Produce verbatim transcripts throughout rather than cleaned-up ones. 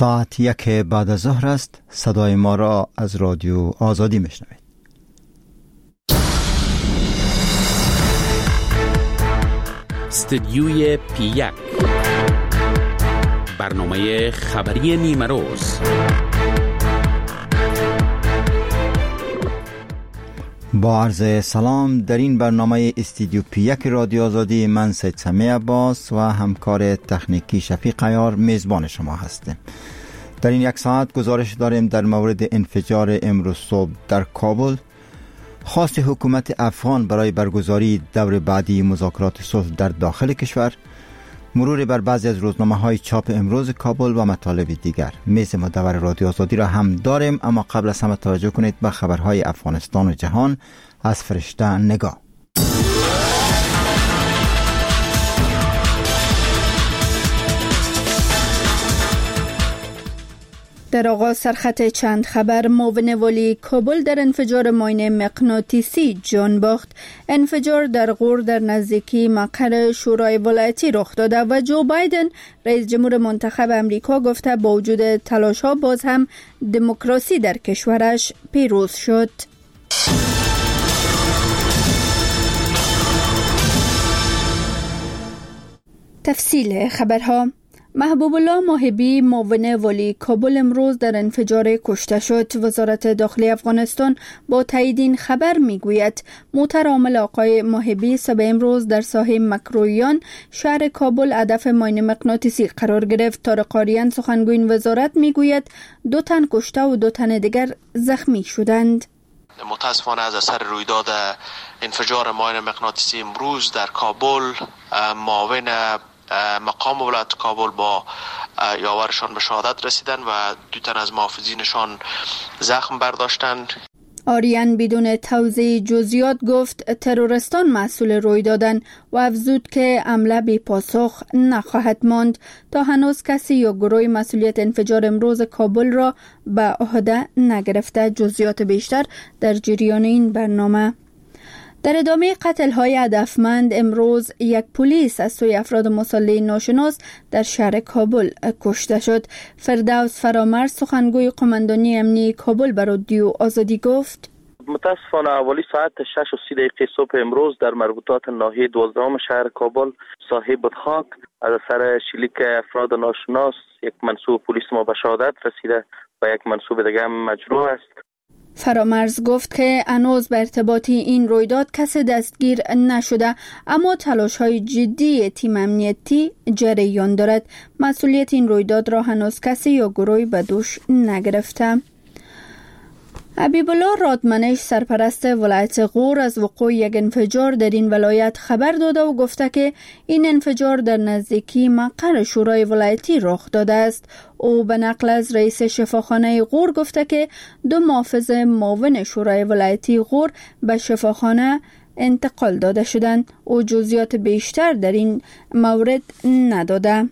ساعت یک بعد از ظهر است. صدای ما را از رادیو آزادی میشنوید. استدیوی پی یک، برنامه خبری نیمه روز. با عرض سلام، در این برنامه استودیو پی یک رادیو آزادی من سید سمی عباس و همکار تکنیکی شفیق عیار میزبان شما هستیم. در این یک ساعت گزارش داریم در مورد انفجار امروز صبح در کابل، خواست حکومت افغان برای برگزاری دور بعدی مذاکرات صلح در داخل کشور، مرور بر بعضی از روزنامه‌های چاپ امروز کابل و مطالب دیگر. میز مدور رادیو آزادی را هم داریم، اما قبل از همه توجه کنید به خبرهای افغانستان و جهان از فرشته نگاه. در آغاز سرخط چند خبر. معاون والی کابل در انفجار ماین مغناطیسی جان باخت. انفجار در غور در نزدیکی مقر شورای ولایتی رخ داده و جو بایدن رئیس جمهور منتخب امریکا گفته با وجود تلاش‌ها باز هم دموکراسی در کشورش پیروز شد. تفصیل خبرها. محبوب الله ماهبی معاون والی کابل امروز در انفجار کشته شد. وزارت داخلی افغانستان با تایید این خبر میگوید موتر عامل آقای ماهبی صبح امروز در ساحه مکرویان شهر کابل هدف ماین مغناطیسی قرار گرفت. طارق آریان سخنگوی این وزارت میگوید دو تن کشته و دو تن دیگر زخمی شدند. متاسفانه از اثر رویداد انفجار ماین مغناطیسی امروز در کابل، معاون مقام ولایت کابل با یاورشان به شهادت رسیدن و دو تن از محافظینشان زخم برداشتند. آریان بدون توضیح جزئیات گفت تروریستان مسئول روی دادن و افزود که حمله بی پاسخ نخواهد ماند تا هنوز کسی یا گروه مسئولیت انفجار امروز کابل را به عهده نگرفته. جزئیات بیشتر در جریان این برنامه. در ادامه قتل‌های هدفمند امروز یک پلیس از سوی افراد مسلح ناشناس در شهر کابل کشته شد. فردوس فرامرز سخنگوی قماندانی امنی کابل به رادیو آزادی گفت متاسفانه اولی ساعت شش و سی دقیقه صبح امروز در مربوطات ناحیه دوازدهم شهر کابل ساحه بدخاک از اثر شلیک افراد ناشناس یک منصوب پلیس ما به شهادت رسیده و یک منصوب دیگر هم مجروح است. فرامرز گفت که هنوز به ارتباطی این رویداد کسی دستگیر نشده، اما تلاش‌های جدی تیم امنیتی جریان دارد. مسئولیت این رویداد را هنوز کسی یا گروهی به دوش نگرفته. حبیب الله رادمنش سرپرست ولایت غور از وقوع یک انفجار در این ولایت خبر داده و گفته که این انفجار در نزدیکی مقر شورای ولایتی رخ داده است. او به نقل از رئیس شفاخانه غور گفته که دو محافظ معاون شورای ولایتی غور به شفاخانه انتقال داده شدند. او جزئیات بیشتر در این مورد نداده.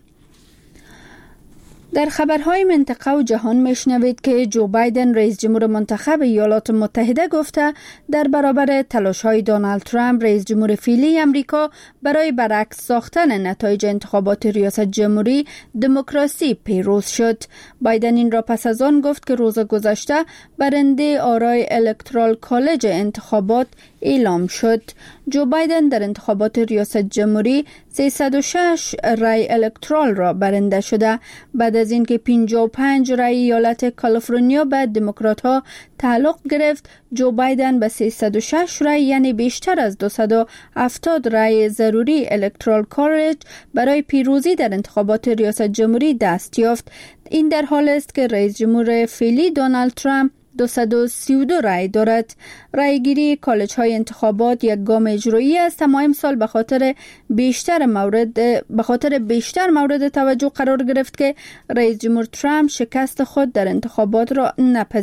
در خبرهای منطقه و جهان میشنوید که جو بایدن رئیس جمهور منتخب ایالات متحده گفته در برابر تلاش‌های دونالد ترامپ رئیس جمهور فعلی امریکا برای برعکس ساختن نتایج انتخابات ریاست جمهوری دموکراسی پیروز شد. بایدن این را پس از آن گفت که روز گذشته برنده آرای الکترال کالج انتخابات اعلام شد. جو بایدن در انتخابات ریاست جمهوری سیصد و شش رای الکترال را برنده شده بعد از اینکه پنجاه و پنج رای ایالت کالیفرنیا به دموکرات‌ها تعلق گرفت. جو بایدن به سیصد و شش رای یعنی بیشتر از دویست و هفتاد رای ضروری الکترال کالج برای پیروزی در انتخابات ریاست جمهوری دست یافت. این در حالی است که رئیس جمهور فعلی دونالد ترامپ دویست و سی و دو رای دارد. رایگیری کالج های انتخابات یک گام اجرایی است، اما امسال به خاطر بیشتر مورد به خاطر بیشتر مورد توجه قرار گرفت که رئیس جمهور ترامپ شکست خود در انتخابات را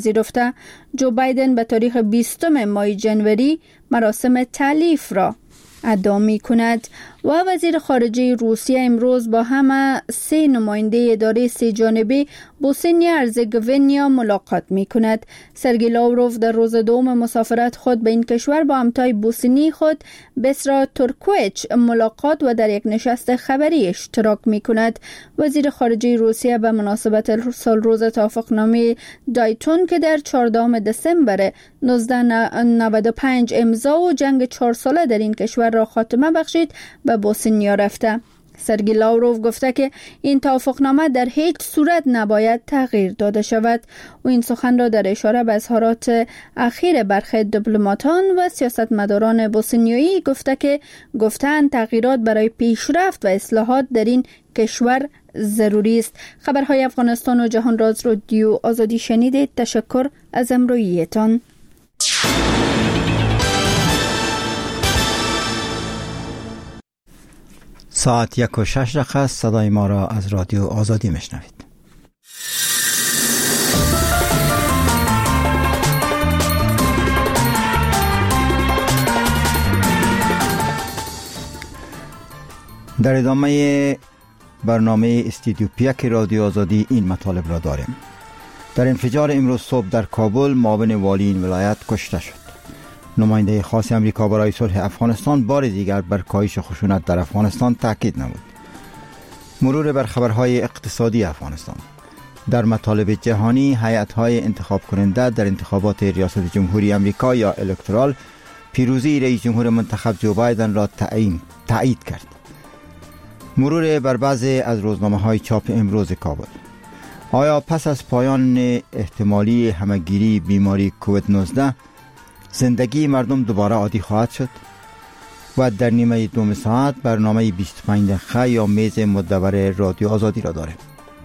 نپذیرفته. جو بایدن به تاریخ بیستم ماه جنوری مراسم تألیف را ادعا می کند. و وزیر خارجه روسیه امروز با همه سه نماینده اداره سه جانبه بوسنیا هرزگوینیا ملاقات می کند. سرگئی لاوروف در روز دوم مسافرت خود به این کشور با همتای بوسنی خود بسرا تورکویچ ملاقات و در یک نشست خبری اشتراک می کند. وزیر خارجه روسیه به مناسبت سال روز توافقنامه دایتون که در چهاردهم دسامبر نوزده نود و پنج امضا و جنگ چهار ساله در این کشور را خاتمه بخشید به بوسنیا رفته. سرگئی لاوروف گفته که این توافقنامه در هیچ صورت نباید تغییر داده شود و این سخن را در اشاره به اظهارات اخیر برخی دیپلماتان و سیاستمداران بوسنیایی گفته که گفتند تغییرات برای پیشرفت و اصلاحات در این کشور ضروری است. خبرهای افغانستان و جهان را از رادیو آزادی شنیدید. تشکر از همراهیتان. ساعت یک و شش دقیقه است. صدای ما را از رادیو آزادی میشنوید. در ادامه برنامه استودیو پیک رادیو آزادی این مطالب را داریم. در انفجار امروز صبح در کابل معاون والی این ولایت کشته شد. نماینده خاص امریکا برای صلح افغانستان بار دیگر بر کاهش خشونت در افغانستان تاکید نمود. مرور بر خبرهای اقتصادی افغانستان. در مطالب جهانی، هیئت‌های انتخاب کننده در انتخابات ریاست جمهوری امریکا یا الکترال پیروزی رئیس جمهور منتخب جو بایدن را تعیین تایید کرد. مرور بر بعضی از روزنامه‌های چاپ امروز کابل. آیا پس از پایان احتمالی همه‌گیری بیماری کووید نوزده زندگی مردم دوباره عادی خواهد شد؟ و در نیمه دوم ساعت برنامه بیست و پنج دقیقه یا میز مدور رادیو آزادی را داریم.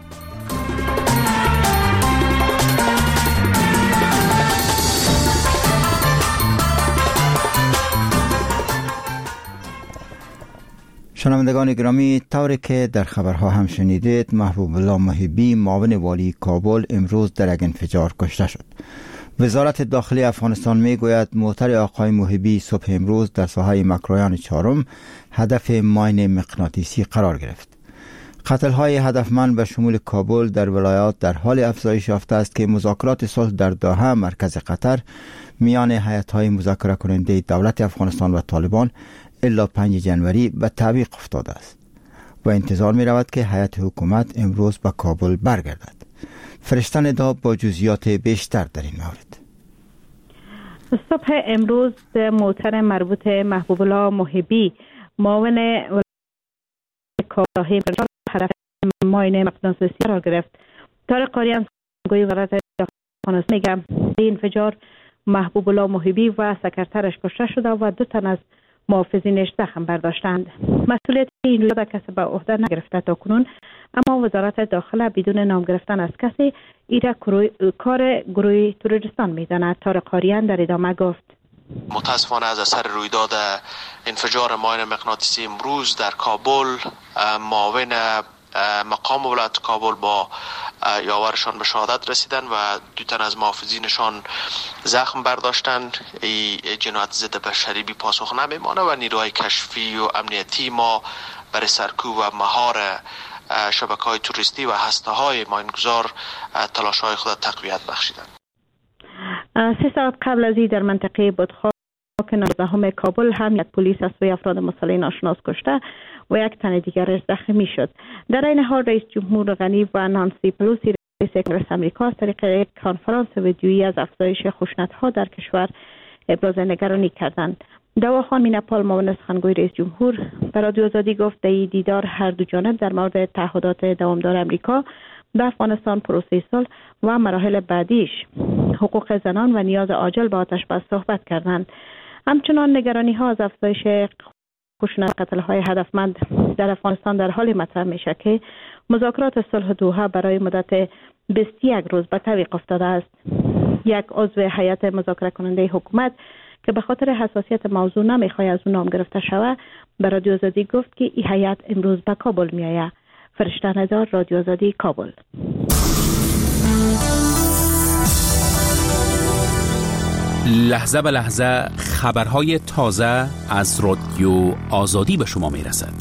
شنوندگان گرامی، طوری که در خبرها هم شنیدید، محبوب الله محبی معاون والی کابل امروز در یک انفجار کشته شد. وزارت داخلی افغانستان می گوید موتر آقای محبی صبح امروز در ساحه مکرایان چهارم هدف ماین مغناطیسی قرار گرفت. قتل‌های هدفمند به شمول کابل در ولایات در حال افزایش یافته است که مذاکرات صلح در دوحه مرکز قطر میان هیئت‌های مذاکره کننده دولت افغانستان و طالبان الی پنج جنوری به تعویق افتاده است و انتظار می رود که هیئت حکومت امروز به کابل برگردد. فرشته ندا با جزئیات بیشتر در این مورد. صبح امروز موتر مربوط محبوب الله محبی معاون کاهی هدف ماین مغناطیسی قرار گرفت. طارق قاریان گوی وزارت داخلی میگم این انفجار محبوب الله محبی و سکرترش کشته شده و دو تن از محافظینش زخم برداشتند. مسئولیت این رویداد کسی به عهده نگرفته تا کنون، اما وزارت داخله بدون نام گرفتن از کسی ایره کار گروه تروریستان میداند. طارق قاریان در ادامه گفت متاسفانه از اثر رویداد انفجار ماین مغناطیسی امروز در کابل معاون مقام ولایت کابل با یاورشان به شهادت رسیدن و دو تن از محافظینشان زخم برداشتند. این جنایت ضد بشری بی پاسخ نمیمانه و نیروهای کشفی و امنیتی ما برای سرکوب و مهار شبکه‌های توریستی و هسته‌های ماینگذار تلاش‌های خود تقویت بخشیدند. سه ساعت قبل از این در منطقه بودخاک نوزدهم کابل هم یک پلیس از سوی افراد مسلح ناشناس کشته و یک تن دیگر زخمی شد. در این حال رئیس جمهور غنی و نانسی پلوسی رئیس کنگره آمریکا از طریق یک کنفرانس ویدیویی از افزایش خشونت‌ها در کشور ابراز نگرانی کردند. دواخان میناپال معاون سخنگوی رئیس جمهور در رادیو آزادی گفت در دیدار هر دو جانب در مورد تعهدات دوامدار امریکا در افغانستان، پروسه صلح و مراحل بعدیش، حقوق زنان و نیاز عاجل به آتش بس صحبت کردند. همچنان نگرانی ها از افزایش خشونت قتل‌های هدفمند در افغانستان در حال مطرح میشه که مذاکرات صلح دوحه برای مدت بیست و یک روز به تعویق افتاده است. یک عضو هیئت مذاکره کننده حکومت که به خاطر حساسیت موضوع نمیخواد از اون نام گرفته شود به رادیو آزادی گفت که این هیئت امروز به کابل میآید. فرشته ندا، رادیو آزادی، کابل. لحظه به لحظه خبرهای تازه از رادیو آزادی به شما میرسد.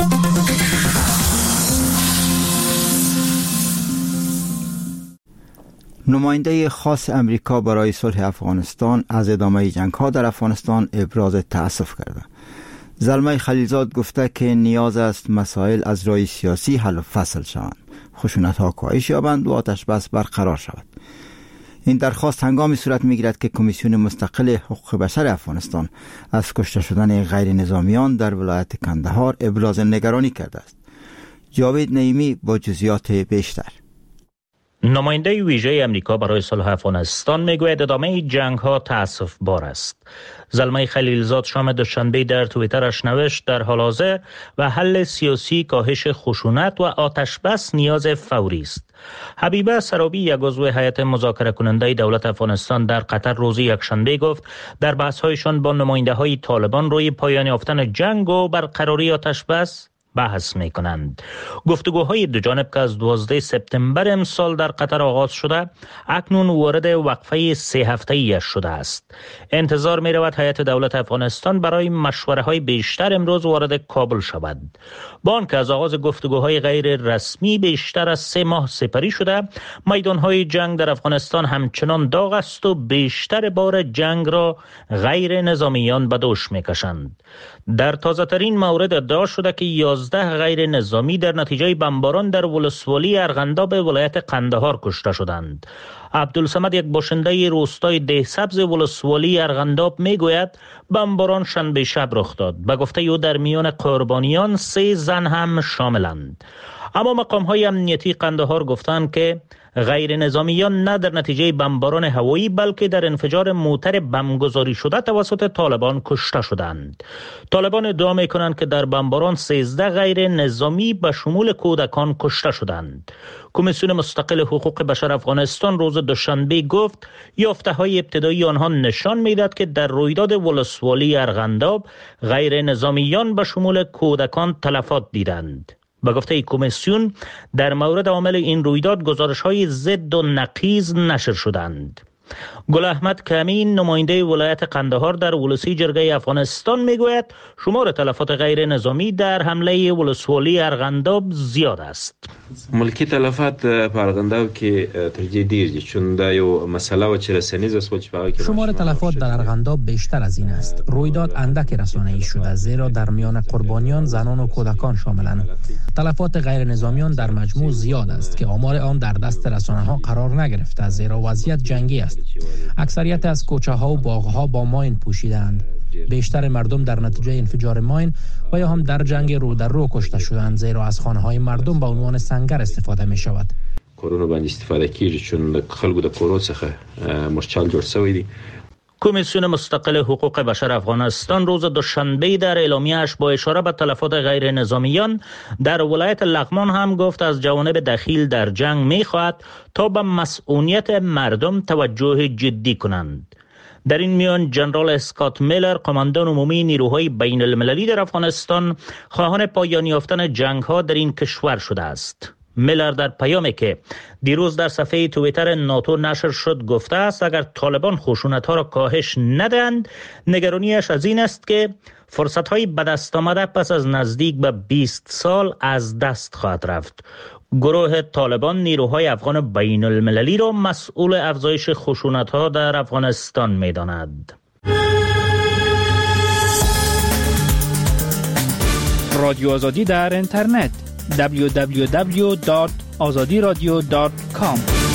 نماینده خاص امریکا برای صلح افغانستان از ادامه جنگ‌ها در افغانستان ابراز تأسف کرده. زلمه خلیلزاد گفته که نیاز است مسائل از راه سیاسی حل و فصل شوند، خشونت‌ها کاهش یابند و آتش بس برقرار شود. این درخواست هنگامی صورت می‌گیرد که کمیسیون مستقل حقوق بشر افغانستان از کشته شدن غیر نظامیان در ولایت کندهار ابراز نگرانی کرده است. جاوید نعیمی با جزئیات بیشتر. نماینده ویژه امریکا برای صلح افغانستان میگوید ادامه جنگ ها تأسف بار است. زلمه خلیلزاد شام دوشنبه در توییترش نوشت در حال حاضر و حل سیاسی کاهش خشونت و آتش بس نیاز فوری است. حبیبه سرابی یک عضو هیئت مذاکره کننده دولت افغانستان در قطر روز یکشنبه گفت در بحث هایشان با نماینده های طالبان روی پایان یافتن جنگ و برقراری آتش بس بحث می کنند. گفتگوهای دو جانب که از دوازده سپتامبر امسال در قطر آغاز شده اکنون وارد وقفه سه هفته‌ای شده است. انتظار می رود هیئت دولت افغانستان برای مشوره های بیشتر امروز وارد کابل شود. با آنکه از آغاز گفتگوهای غیر رسمی بیشتر از سه ماه سپری شده، میدان های جنگ در افغانستان همچنان داغ است و بیشتر بار جنگ را غیر نظامیان به دوش می کشند. در تازه ترین مورد ادعا شده که یازده غیر نظامی در نتیجه بمباران در ولسوالی ارغنداب ولایت قندهار کشته شدند. عبدالصمد یک باشنده روستای دهسبز ولسوالی ارغنداب میگوید بمباران شنبه شب رخ داد. به گفته او در میان قربانیان سه زن هم شاملند. اما مقام های امنیتی قندهار گفتند که غیر نظامیان نه در نتیجه بمباران هوایی بلکه در انفجار موتر بمبگذاری شده توسط طالبان کشته شدند. طالبان ادعا می‌کنند که در بمباران سیزده غیر نظامی به شمول کودکان کشته شدند. کمیسیون مستقل حقوق بشر افغانستان روز دوشنبه گفت یافته‌های ابتدایی آنها نشان می‌دهد که در رویداد ولسوالی ارغنداب غیر نظامیان به شمول کودکان تلفات دیدند. به گفته کمیسیون در مورد عامل این رویداد گزارش‌های ضد و نقیض نشر شدند. گل احمد کمین نماینده ولایت قندهار در ولسی جرگه افغانستان میگوید شمار تلفات غیر نظامی در حمله ولسوالی ارغنداب زیاد است. ملکی تلفات په ارغنداب کې ترجیح ډیر دي چون دا یو مسئله و چې رسنیز است و چې په شمار تلفات در ارغنداب بیشتر از این است. رویداد اندک رسانه‌ای شده زیرا در میان قربانیان زنان و کودکان شاملند. تلفات غیر نظامیان در مجموع زیاد است که آمار آن در دست رسانه‌ها قرار نگرفته زیرا وضعیت جنگی است. اکثریت از کوچه‌ها و باغ‌ها با ماین پوشیده‌اند. بیشتر مردم در نتیجه انفجار ماین و یا هم در جنگ رو در رو کشته شدند زیرا از خانه‌های مردم به عنوان سنگر استفاده می شود. کورونو باندې استفاده کیږي چون خلکو د کورو څخه مشکل جوړ شوی دی. کمیسیون مستقل حقوق بشر افغانستان روز دوشنبه در اعلامیه‌اش با اشاره به تلفات غیر نظامیان در ولایت لغمان هم گفت از جوانب دخیل در جنگ می‌خواهد تا به مسئولیت مردم توجه جدی کنند. در این میان جنرال اسکات میلر قماندان عمومی نیروهای بین المللی در افغانستان خواهان پایان یافتن جنگ‌ها در این کشور شده است. میلر در پیامی که دیروز در صفحه توییتر ناتو نشر شد گفته است اگر طالبان خشونت‌ها را کاهش ندهند نگرانیش از این است که فرصت‌های به دست آمده پس از نزدیک به بیست سال از دست خواهد رفت. گروه طالبان نیروهای افغان بین المللی را مسئول افزایش خشونت‌ها در افغانستان می‌داند. رادیو آزادی در اینترنت دبلیو دبلیو دبلیو دات آزادی رادیو دات کام.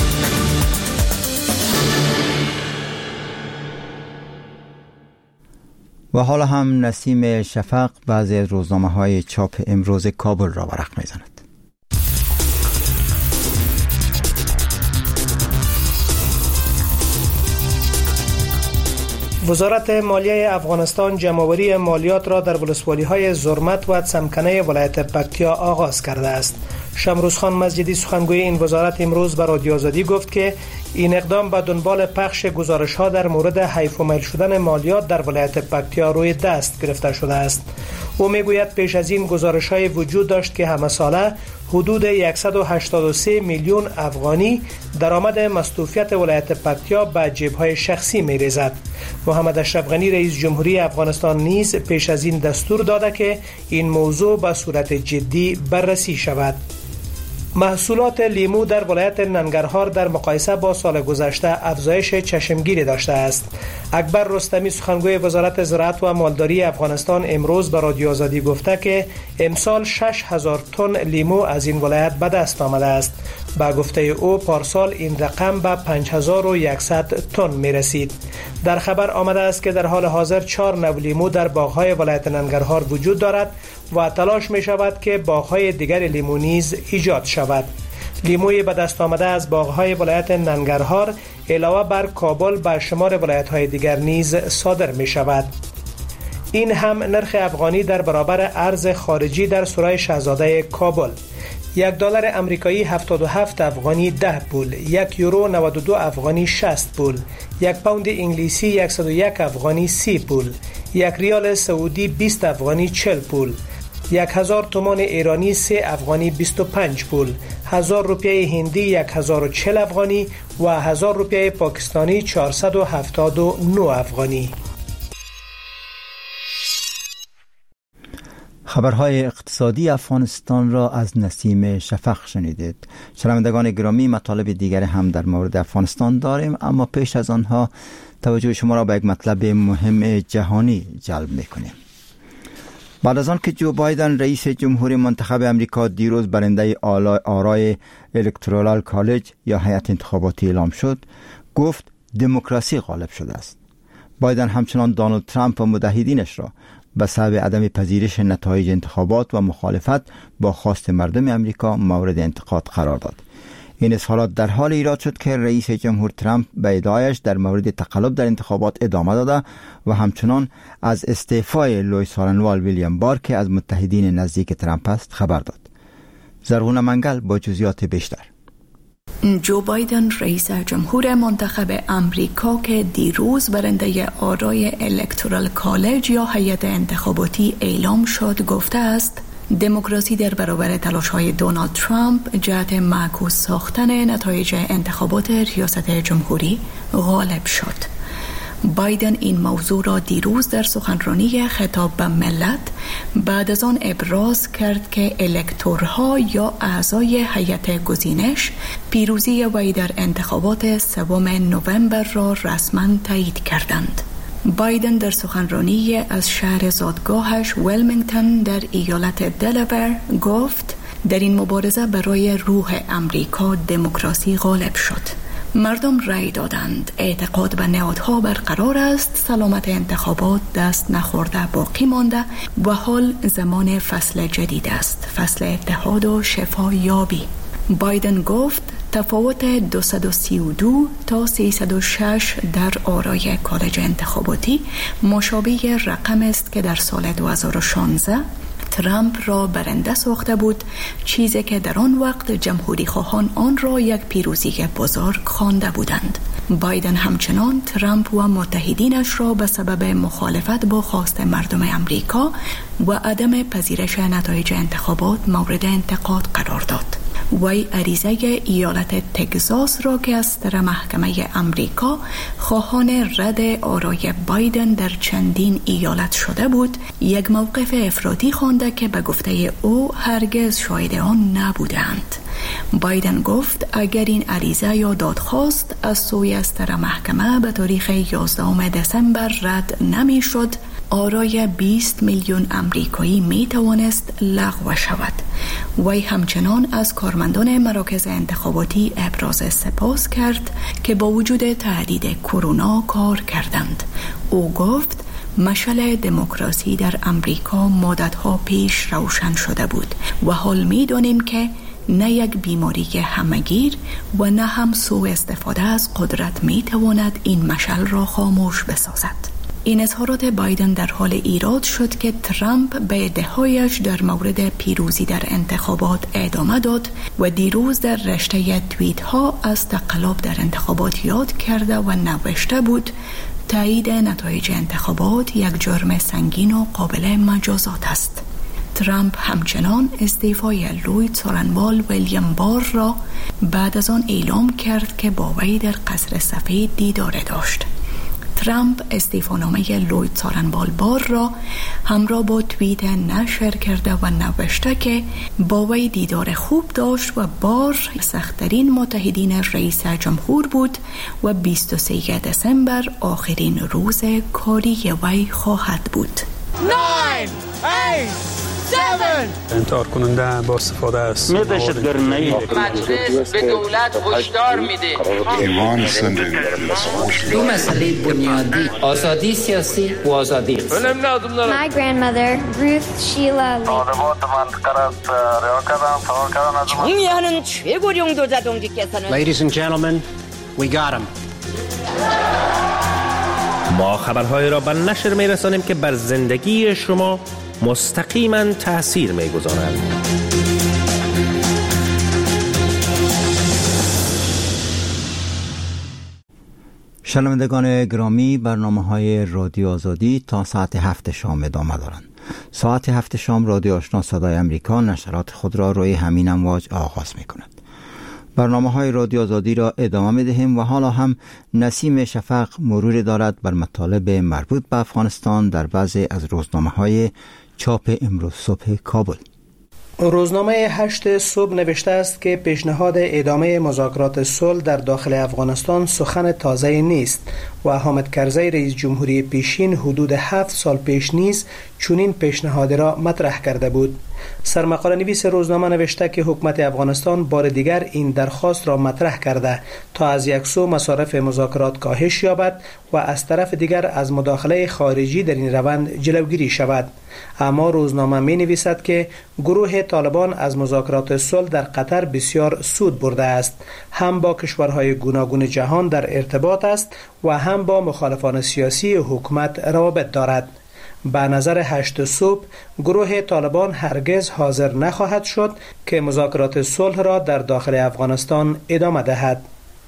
و حالا هم نسیم شفق بعضی از روزنامه‌های چاپ امروز کابل را ورق می‌زند. وزارت مالیه افغانستان جمع‌آوری مالیات را در ولسوالی‌های زرمت و سمکنه ولایت پکتیا آغاز کرده است. شمروز خان مسجدی سخنگوی این وزارت امروز به رادیو آزادی گفت که این اقدام به دنبال پخش گزارش‌ها در مورد حیف و میل شدن مالیات در ولایت پکتیا روی دست گرفته شده است. او میگوید پیش از این گزارش‌های وجود داشت که همه ساله حدود صد و هشتاد و سه میلیون افغانی درآمد مصروفیت ولایت پکتیا به جیب‌های شخصی می‌ریزد. محمد اشرف غنی رئیس جمهوری افغانستان نیز پیش از این دستور داده که این موضوع به صورت جدی بررسی شود. محصولات لیمو در ولایت ننگرهار در مقایسه با سال گذشته افزایش چشمگیری داشته است. اکبر رستمی سخنگوی وزارت زراعت و مالداری افغانستان امروز به رادیو آزادی گفته که امسال شش هزار تن لیمو از این ولایت به دست آمده است. با گفته او پارسال این رقم به پنج هزار و صد تن می رسید. در خبر آمده است که در حال حاضر چهار نوع لیمو در باغ‌های ولایت ننگرهار وجود دارد و تلاش می شود که باغ‌های دیگر لیمو نیز ایجاد شود. لیموی به دست آمده از باغ‌های ولایت ننگرهار علاوه بر کابل به شمار ولایت‌های دیگر نیز صادر می شود. این هم نرخ افغانی در برابر ارز خارجی در سرای شاهزاده کابل. یک دلار امریکایی هفتاد و هفت افغانی ده پول، یک یورو نود و دو افغانی شصت پول، یک پوند انگلیسی صد و یک افغانی سی پول، یک ریال سعودی بیست افغانی چهل پول، یک هزار تومان ایرانی سه افغانی بیست و پنج پول، هزار روپیه هندی یک هزار و چهل افغانی و هزار روپیه پاکستانی چهارصد و هفتاد و نه افغانی. خبرهای اقتصادی افغانستان را از نسیم شفق شنیدید. شنوندگان گرامی، مطالب دیگر هم در مورد افغانستان داریم، اما پیش از آنها توجه شما را به یک مطلب مهم جهانی جلب می‌کنیم. بعد از آن که جو بایدن رئیس جمهوری منتخب امریکا دیروز برنده آرای الکتورال کالج یا هیئت انتخاباتی اعلام شد، گفت دموکراسی غالب شده است. بایدن همچنان دونالد ترامپ و متحدینش را به سبب عدم پذیرش نتایج انتخابات و مخالفت با خواست مردم امریکا مورد انتقاد قرار داد. این اظهارات در حال ایجاد شد که رئیس جمهور ترامپ به ادعایش در مورد تقلب در انتخابات ادامه داده و همچنان از استعفای لوئیس هارنوال ویلیام بار که از متحدین نزدیک ترامپ است خبر داد. زرغون منگل با جزئیات بیشتر. جو بایدن رئیس جمهور منتخب امریکا که دیروز برنده آرای الکتورال کالج یا هیئت انتخاباتی اعلام شد گفته است دموکراسی در برابر تلاش‌های دونالد ترامپ جهت معکوس ساختن نتایج انتخابات ریاست جمهوری غالب شد. بایدن این موضوع را دیروز در سخنرانی خطاب به ملت بعد از آن ابراز کرد که الکتورها یا اعضای هیئت گزینش پیروزی وی در انتخابات سوم نوامبر را رسما تایید کردند. بایدن در سخنرانی از شهر زادگاهش ویلمینگتون در ایالت دلاور گفت در این مبارزه برای روح امریکا دموکراسی غالب شد. مردم رأی دادند. اعتقاد به نهادها برقرار است. سلامت انتخابات دست نخورده باقی مانده و حال زمان فصل جدید است. فصل اتحاد و شفا یابی. بایدن گفت تفاوت دویست و سی و دو تا سیصد و شش در آرای کالج انتخاباتی مشابه رقم است که در سال دو هزار و شانزده ترامپ را برنده ساخته بود، چیزی که در آن وقت جمهوری خواهان آن را یک پیروزی بزرگ خوانده بودند. بایدن همچنان ترامپ و متحدینش را به سبب مخالفت با خواست مردم امریکا و عدم پذیرش نتایج انتخابات مورد انتقاد قرار داد. وی عریضه ایالت تگزاس را که از سر محکمه امریکا خواهان رد آرای بایدن در چندین ایالت شده بود، یک موقف افراطی خوانده که به گفته او هرگز شاهد آن نبودند. بایدن گفت اگر این عریضه یا دادخواست از سوی از سر محکمه به تاریخ یازدهم دسامبر رد نمی شد، آرای بیست میلیون امریکایی می توانست لغو شود. وی همچنان از کارمندان مراکز انتخاباتی ابراز سپاس کرد که با وجود تهدید کرونا کار کردند. او گفت مشعل دموکراسی در امریکا مدتها پیش روشن شده بود و حال می دانیم که نه یک بیماری همه‌گیر و نه هم سوء استفاده از قدرت می تواند این مشعل را خاموش بسازد. این اظهارات بایدن در حال ایراد شد که ترامپ به ادعاهایش در مورد پیروزی در انتخابات ادامه داد و دیروز در رشته توییت ها از تقلب در انتخابات یاد کرده و نوشته بود تایید نتایج انتخابات یک جرم سنگین و قابل مجازات است. ترامپ همچنان استعفای لوید سارنبال ویلیام بار را بعد از آن اعلام کرد که با وی در قصر سفید دیدار داشت. ترامپ استعفانامه لوید سارنبال بار را همراه با توییت نشر کرده و نوشته که با وی دیدار خوب داشت و بار سخت‌ترین متحدین رئیس جمهور بود و بیست و سوم دسامبر آخرین روز کاری وی خواهد بود. نه، هشت، انتحار کننده با استفاده است. دهشتگرانه مجلس به دولت هشدار میده. ایمان زندگی دو مسئله بنیادی آزادی سیاسی و آزادی اقتصادی. My grandmother Ruth Sheila 정의하는 최고령 도자동지께서는 Ladies and gentlemen, we got him. ما خبرهای را به نشر میرسانیم که بر زندگی شما مستقیما تأثیر میگذارند. شنوندگان گرامی، برنامه‌های رادیو آزادی تا ساعت هفت شام ادامه دارند. ساعت هفت شام رادیو آشنا صدای امریکا نشرات خود را روی همین امواج آغاز می‌کند. برنامه‌های رادیو آزادی را ادامه می‌دهیم و حالا هم نسیم شفق مرور دارد بر مطالب مربوط به افغانستان در بعضی از روزنامه‌های چاپ امروز صبح کابل. روزنامه هشت صبح نوشته است که پیشنهاد ادامه مذاکرات صلح در داخل افغانستان سخن تازه نیست و حامد کرزی رئیس جمهوری پیشین حدود هفت سال پیش نیز چنین پیشنهاد را مطرح کرده بود. سرمقاله نویس روزنامه نوشته که حکومت افغانستان بار دیگر این درخواست را مطرح کرده تا از یک سو مصارف مذاکرات کاهش یابد و از طرف دیگر از مداخله خارجی در این روند جلوگیری شود. اما روزنامه می نویسد که گروه طالبان از مذاکرات صلح در قطر بسیار سود برده است، هم با کشورهای گوناگون جهان در ارتباط است و هم با مخالفان سیاسی حکومت روابط دارد. به نظر هشت صبح گروه طالبان هرگز حاضر نخواهد شد که مذاکرات صلح را در داخل افغانستان ادامه دهد.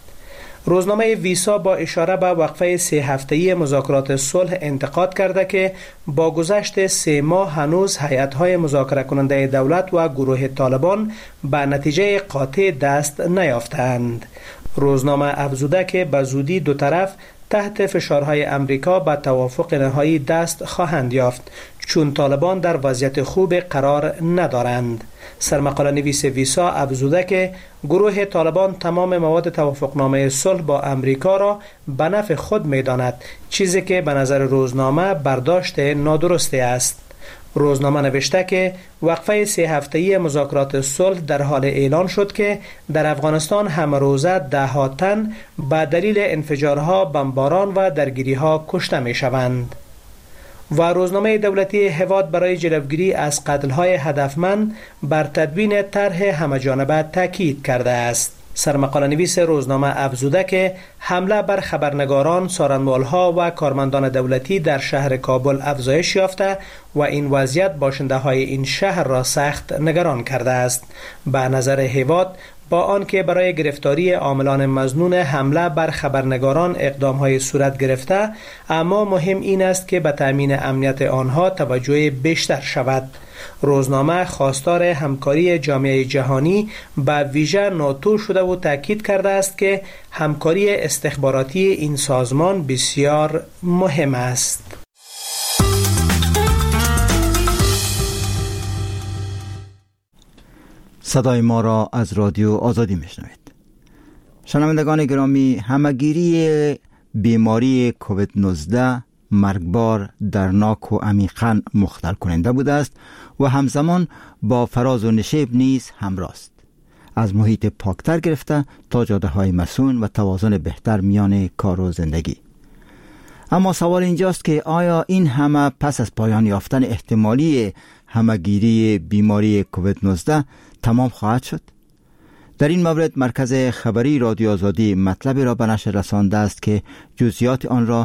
روزنامه ویسا با اشاره به وقفه سه هفته‌ای مذاکرات صلح انتقاد کرده که با گذشت سه ماه هنوز هیئت‌های مذاکره کننده دولت و گروه طالبان به نتیجه قاطع دست نیافتند. روزنامه افزوده که به زودی دو طرف تحت فشارهای امریکا به توافق نهایی دست خواهند یافت، چون طالبان در وضعیت خوب قرار ندارند. سرمقاله نویس ویسا افزوده که گروه طالبان تمام مواد توافقنامه صلح با امریکا را به نفع خود می‌داند، چیزی که به نظر روزنامه برداشت نادرستی است. روزنامه نوشته که وقفه سه هفته‌ای مذاکرات صلح در حال اعلان شد که در افغانستان همه روزه ده ها تن به دلیل انفجارها، بمباران و درگیری‌ها کشته می‌شوند. و روزنامه دولتی هواد برای جلوگیری از قتل‌های هدفمند بر تدوین طرح همه‌جانبه تاکید کرده است. سرمقاله نویس روزنامه افزوده که حمله بر خبرنگاران، سارنوالها و کارمندان دولتی در شهر کابل افزایش یافته و این وضعیت باشنده های این شهر را سخت نگران کرده است. به نظر هواد با آنکه برای گرفتاری عاملان مظنون حمله بر خبرنگاران اقدام‌های صورت گرفته، اما مهم این است که به تأمین امنیت آنها توجه بیشتر شود. روزنامه خواستار همکاری جامعه جهانی به ویژه ناتو شده و تاکید کرده است که همکاری استخباراتی این سازمان بسیار مهم است. صدای ما را از رادیو آزادی میشنوید. شنوندگان گرامی، همه‌گیری بیماری کووید نوزده مرگبار، درناک و عمیقاً مختل کننده بوده است و همزمان با فراز و نشیب نیز همراه است. از محیط پاکتر گرفته تا جاده های مسون و توازن بهتر میان کار و زندگی. اما سوال اینجاست که آیا این همه پس از پایان یافتن احتمالی همه‌گیری بیماری کووید نوزده تمام خواهد شد؟ در این مورد مرکز خبری رادیو آزادی مطلبی را به نشر رسانده است که جزئیات آن را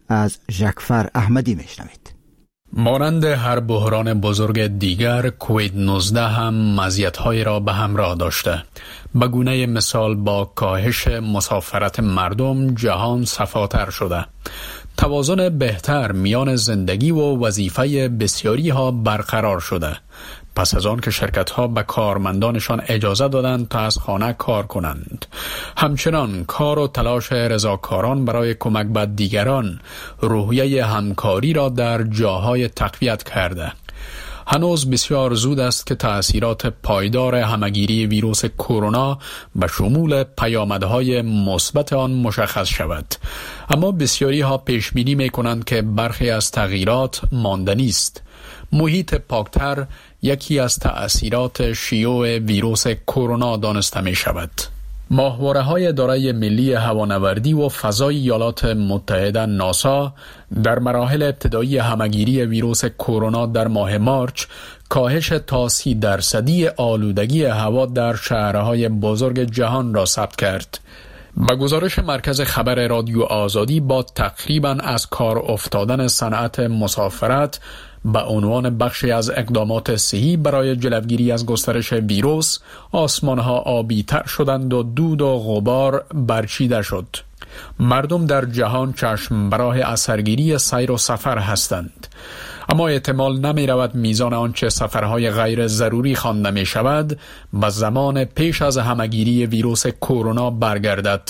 از ژکفر احمدی میشنوید. مانند هر بحران بزرگ دیگر، کووید نوزده هم مزیت‌های را به همراه داشته. به گونه مثال با کاهش مسافرت مردم جهان صفاتر شده. توازن بهتر میان زندگی و وظیفه بسیاری ها برقرار شده. پس از آن که شرکت ها به کارمندانشان اجازه دادند تا از خانه کار کنند. همچنان کار و تلاش رضاکاران برای کمک به دیگران روحیه همکاری را در جاهای تقویت کرده. هنوز بسیار زود است که تأثیرات پایدار همگیری ویروس کرونا به شمول پیامدهای مثبت آن مشخص شود. اما بسیاری ها پیش بینی می کنند که برخی از تغییرات ماندنی است. محیط پاکتر یکی از تأثیرات شیوع ویروس کرونا دانسته می شود. ماهواره های اداره ملی هوانوردی و فضای ایالات متحده ناسا در مراحل ابتدایی همگیری ویروس کرونا در ماه مارچ کاهش تا سی درصدی آلودگی هوا در شهرهای بزرگ جهان را ثبت کرد. با گزارش مرکز خبر رادیو آزادی، با تقریباً از کار افتادن صنعت مسافرت به عنوان بخشی از اقدامات صحی برای جلوگیری از گسترش ویروس، آسمانها آبی تر شدند و دود و غبار برچیده شد. مردم در جهان چشم براه اثرگیری سیر و سفر هستند. اما احتمال نمی رود میزان آنچه سفرهای غیر ضروری خوانده می شود به زمان پیش از همگیری ویروس کرونا برگردد.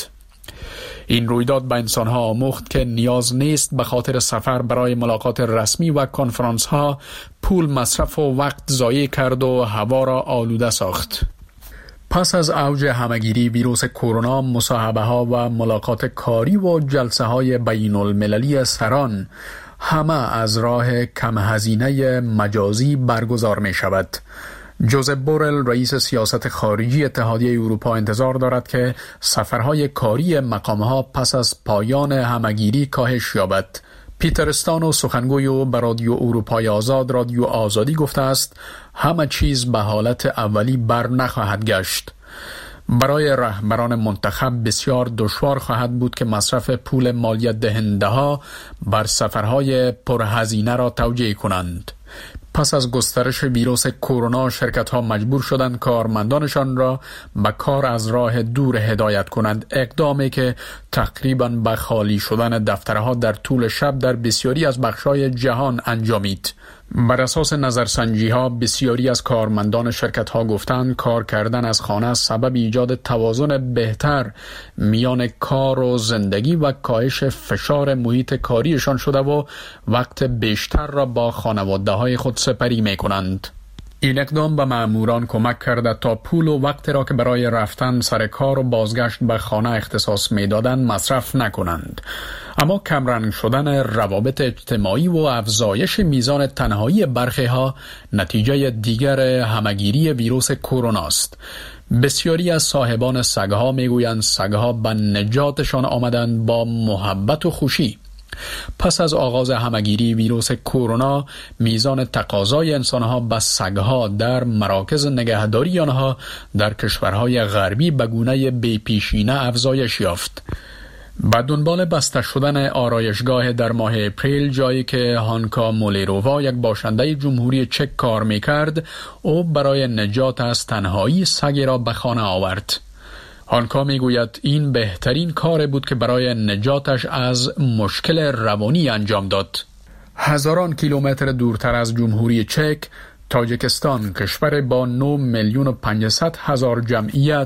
این رویداد به انسانها آموخت که نیاز نیست به خاطر سفر برای ملاقات رسمی و کنفرانس ها پول مصرف و وقت ضایع کرد و هوا را آلوده ساخت. پس از اوج همگیری ویروس کرونا، مصاحبه ها و ملاقات کاری و جلسه های بین المللی سران همه از راه کم هزینه مجازی برگزار می شود. جوزپ بورل، رئیس سیاست خارجی اتحادیه اروپا، انتظار دارد که سفرهای کاری مقامها پس از پایان همگیری کاهش یابد. پیتر استانو، سخنگوی او به رادیو اروپای آزاد رادیو آزادی گفته است همه چیز به حالت اولی بر نخواهد گشت. برای رهبران منتخب بسیار دشوار خواهد بود که مصرف پول مالیات دهنده ها بر سفرهای پرهزینه را توجیه کنند. پس از گسترش ویروس کرونا، شرکت ها مجبور شدند کارمندانشان را به کار از راه دور هدایت کنند، اقدامی که تقریباً به خالی شدن دفترها در طول شب در بسیاری از بخش‌های جهان انجامید. بر اساس نظرسنجی ها، بسیاری از کارمندان شرکت ها گفتند کار کردن از خانه سبب ایجاد توازن بهتر میان کار و زندگی و کاهش فشار محیط کاریشان شده و وقت بیشتر را با خانواده های خود سپری می کنند. این اقدام به ماموران کمک کرده تا پول و وقت را که برای رفتن سر کار و بازگشت به خانه اختصاص می دادند مصرف نکنند. اما کمرنگ شدن روابط اجتماعی و افزایش میزان تنهایی برخی ها نتیجه دیگر همگیری ویروس کرونا است. بسیاری از صاحبان سگها می گویند سگها به نجاتشان آمدند با محبت و خوشی. پس از آغاز همگیری ویروس کرونا، میزان تقاضای انسانها به سگها در مراکز نگهداری آنها در کشورهای غربی به گونه بی‌پیشینه افزایش یافت. با دنبال بسته شدن آرایشگاه در ماه اپریل، جایی که هانکا مولیرووا، یک باشنده جمهوری چک، کار میکرد، او برای نجات از تنهایی سگی را به خانه آورد. هانکا میگوید این بهترین کار بود که برای نجاتش از مشکل روانی انجام داد. هزاران کیلومتر دورتر از جمهوری چک، تاجیکستان، کشور با نه میلیون و پانصد هزار جمعیت،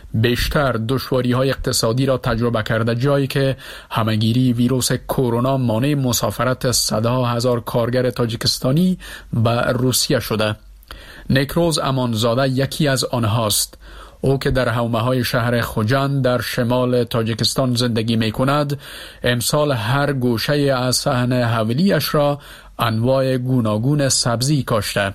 بیشتر دشواری‌های اقتصادی را تجربه کرده، جایی که همگیری ویروس کرونا مانع مسافرت صدها هزار کارگر تاجیکستانی به روسیه شده. نیکروز امانزاده یکی از آنهاست. او که در حومه‌های شهر خوجند در شمال تاجیکستان زندگی می‌کند، امسال هر گوشه از صحن حویلی‌اش را انواع گوناگون سبزی کاشته.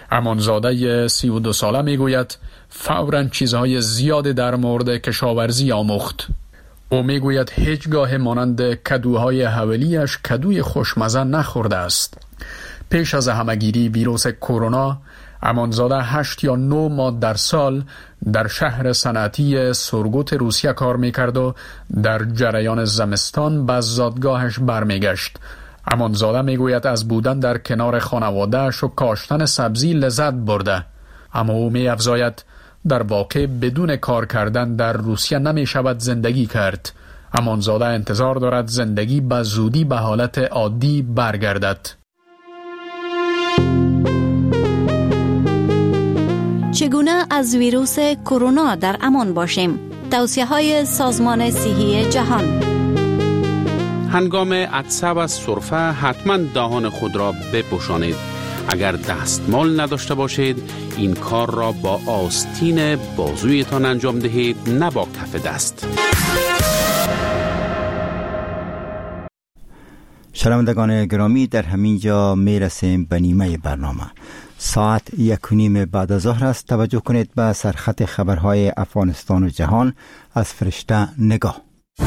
امانزاده سی و دو ساله میگوید فوراً چیزهای زیادی در مورد کشاورزی آموخت. او میگوید هیچگاه مانند کدوهای حویلی‌اش کدوی خوشمزه نخورده است. پیش از همگیری ویروس کرونا، امانزاده هشت یا نه ماه در سال در شهر صنعتی سورگوت روسیه کار میکرد و در جریان زمستان به زادگاهش برمیگشت. امانزاده میگوید از بودن در کنار خانواده‌اش و کاشتن سبزی لذت برده، اما او می‌افزاید در واقع بدون کار کردن در روسیه نمی‌شود زندگی کرد. امانزاده انتظار دارد زندگی به زودی به حالت عادی برگردد. چگونه از ویروس کرونا در امان باشیم؟ توصیه‌های سازمان صحی جهان. هنگام عطسه و سرفه حتما دهان خود را بپوشانید. اگر دستمال نداشته باشید این کار را با آستین بازویتان انجام دهید، نه با کف دست. شنوندگان گرامی، در همین جا می رسیم به نیمه برنامه. ساعت یک و نیم بعد از ظهر است. توجه کنید به سرخط خبرهای افغانستان و جهان از فرشته نگاه.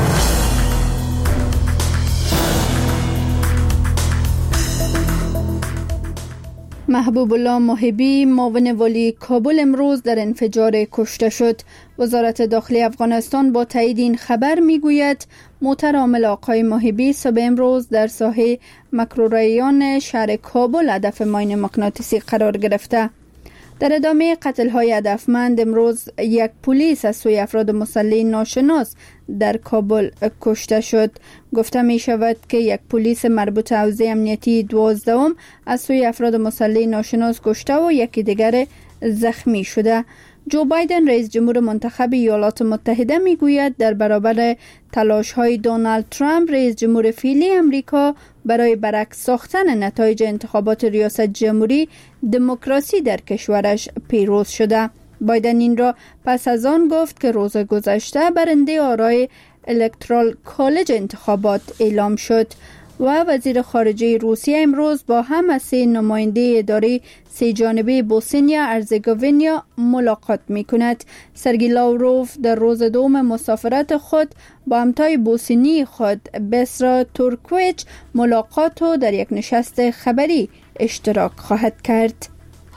محبوب الله محبی معاون والی کابل امروز در انفجار کشته شد. وزارت داخلی افغانستان با تایید این خبر میگوید موتر عامل آقای محبی صبح امروز در ساحه مکروریان شهر کابل هدف ماین مغناطیسی قرار گرفته. در ادامه قتل‌های هدفمند امروز یک پلیس از سوی افراد مسلح ناشناس در کابل کشته شد. گفته می شود که یک پلیس مربوط حوزه امنیتی دوازدهم از سوی افراد مسلح ناشناس کشته و یکی دیگر زخمی شده. جو بایدن رئیس جمهور منتخب ایالات متحده می گوید در برابر تلاش های دونالد ترامپ رئیس جمهور فعلی امریکا برای برعکس ساختن نتایج انتخابات ریاست جمهوری، دموکراسی در کشورش پیروز شده. بایدن این را پس از آن گفت که روز گذشته برنده آرای الکترال کالج انتخابات اعلام شد. و وزیر خارجه روسیه امروز با هم از سه نماینده اداره سه جانبه بوسنیا ارزگوینیا ملاقات می کند. سرگی لاوروف در روز دوم مسافرت خود با همتای بوسنی خود بسرا تورکویچ ملاقات و در یک نشست خبری اشتراک خواهد کرد.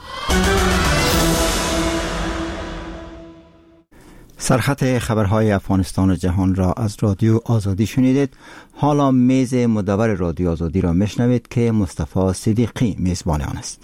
سرخط خبرهای افغانستان و جهان را از رادیو آزادی شنیدید. حالا میز مدور رادیو آزادی را میشنوید که مصطفی صدیقی میزبان آن است.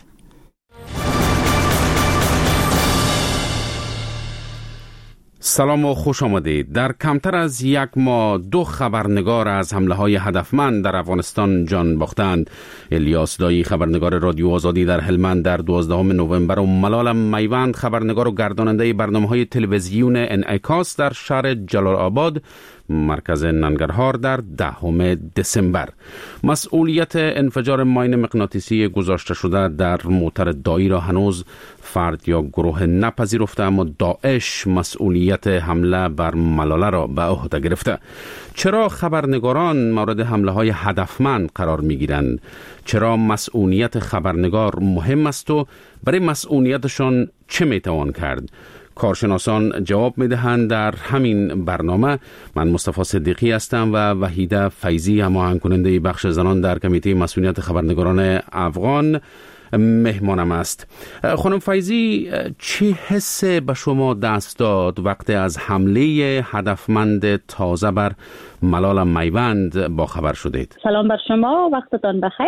سلام و خوش آمدید. در کمتر از یک ماه دو خبرنگار از حمله های هدفمند در افغانستان جان باختند. الیاس دایی خبرنگار رادیو آزادی در هلمند در دوازدهم نوامبر و ملال میوند خبرنگار و گرداننده برنامه های تلویزیون انعکاس در شهر جلال آباد مرکز ننگرهار در دهم دسامبر. مسئولیت انفجار ماین مغناطیسی گذاشته شده در موتر دایی را هنوز فرد یا گروه نپذیرفته، اما داعش مسئولیت حمله بر ملاله را به عهده گرفته. چرا خبرنگاران مورد حمله های هدفمند قرار می گیرند؟ چرا مسئولیت خبرنگار مهم است و برای مسئولیتشان چه می توان کرد؟ کارشناسان جواب می دهند در همین برنامه. من مصطفی صدیقی هستم و وحیده فیضی هماهنگ کننده بخش زنان در کمیته مسئولیت خبرنگاران افغان مهمانم است. خانم فیضی، چه حس به شما دست داد وقتی از حمله هدفمند تازه بر ملال میوند با خبر شدید؟ سلام بر شما، وقتتان بخیر.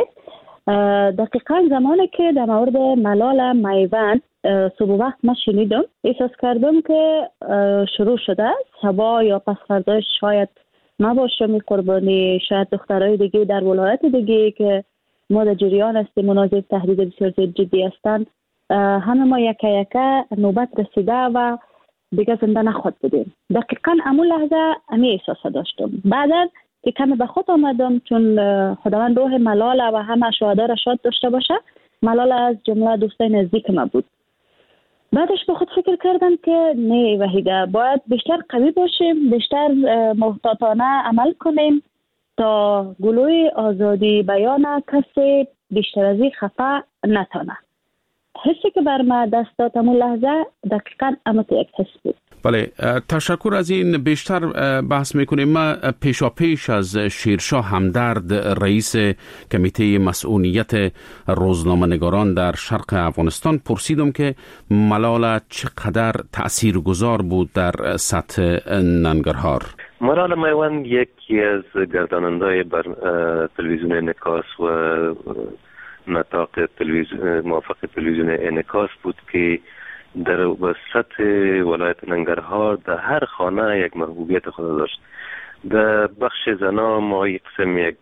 دقیقا زمانی که در مورد ملال میوند صبح وقت ما شنیدم، احساس کردم که شروع شده است. هوا یا پس فرداش شاید نباشه می قربانی، شاید دخترای دیگه در ولایت دیگه که ما در جریان هستیم مناظر تهدید بسیار جدی هستند، همه ما یکه یکه نوبت رسیده و دیگه زنده نخواد بودیم. دقیقا امون لحظه امی احساس داشتم. بعدا که کمی به خود آمدم، چون خداوند روح ملال و همه شهدا را شاد داشته باشه. ملال از جمله دوستای نزدیک ما بود. بعدش به خود فکر کردم که نه وحیده، باید بیشتر قوی باشیم، بیشتر محتاطانه عمل کنیم تا گلوی آزادی بیان کسی بیشتر از این خفه نتانه. حسی که بر ما دست داد همون لحظه دقیقا امت یک حس بود. بله، تشکر از این. بیشتر بحث میکنیم. ما پیشا پیش از شیرشاه همدرد، رئیس کمیته مسئولیت روزنامه‌نگاران در شرق افغانستان، پرسیدم که ملاله چقدر تاثیرگذار بود در سطح ننگرهار. ملاله میوند یکی از گرداننده‌های بر تلویزیون انعکاس و نطاق تلویزیون موافق تلویزیون انعکاس بود که در وسط ولایت ننگرهار در هر خانه یک محبوبیت خود داشت. در بخش زنا ما یک قسم یک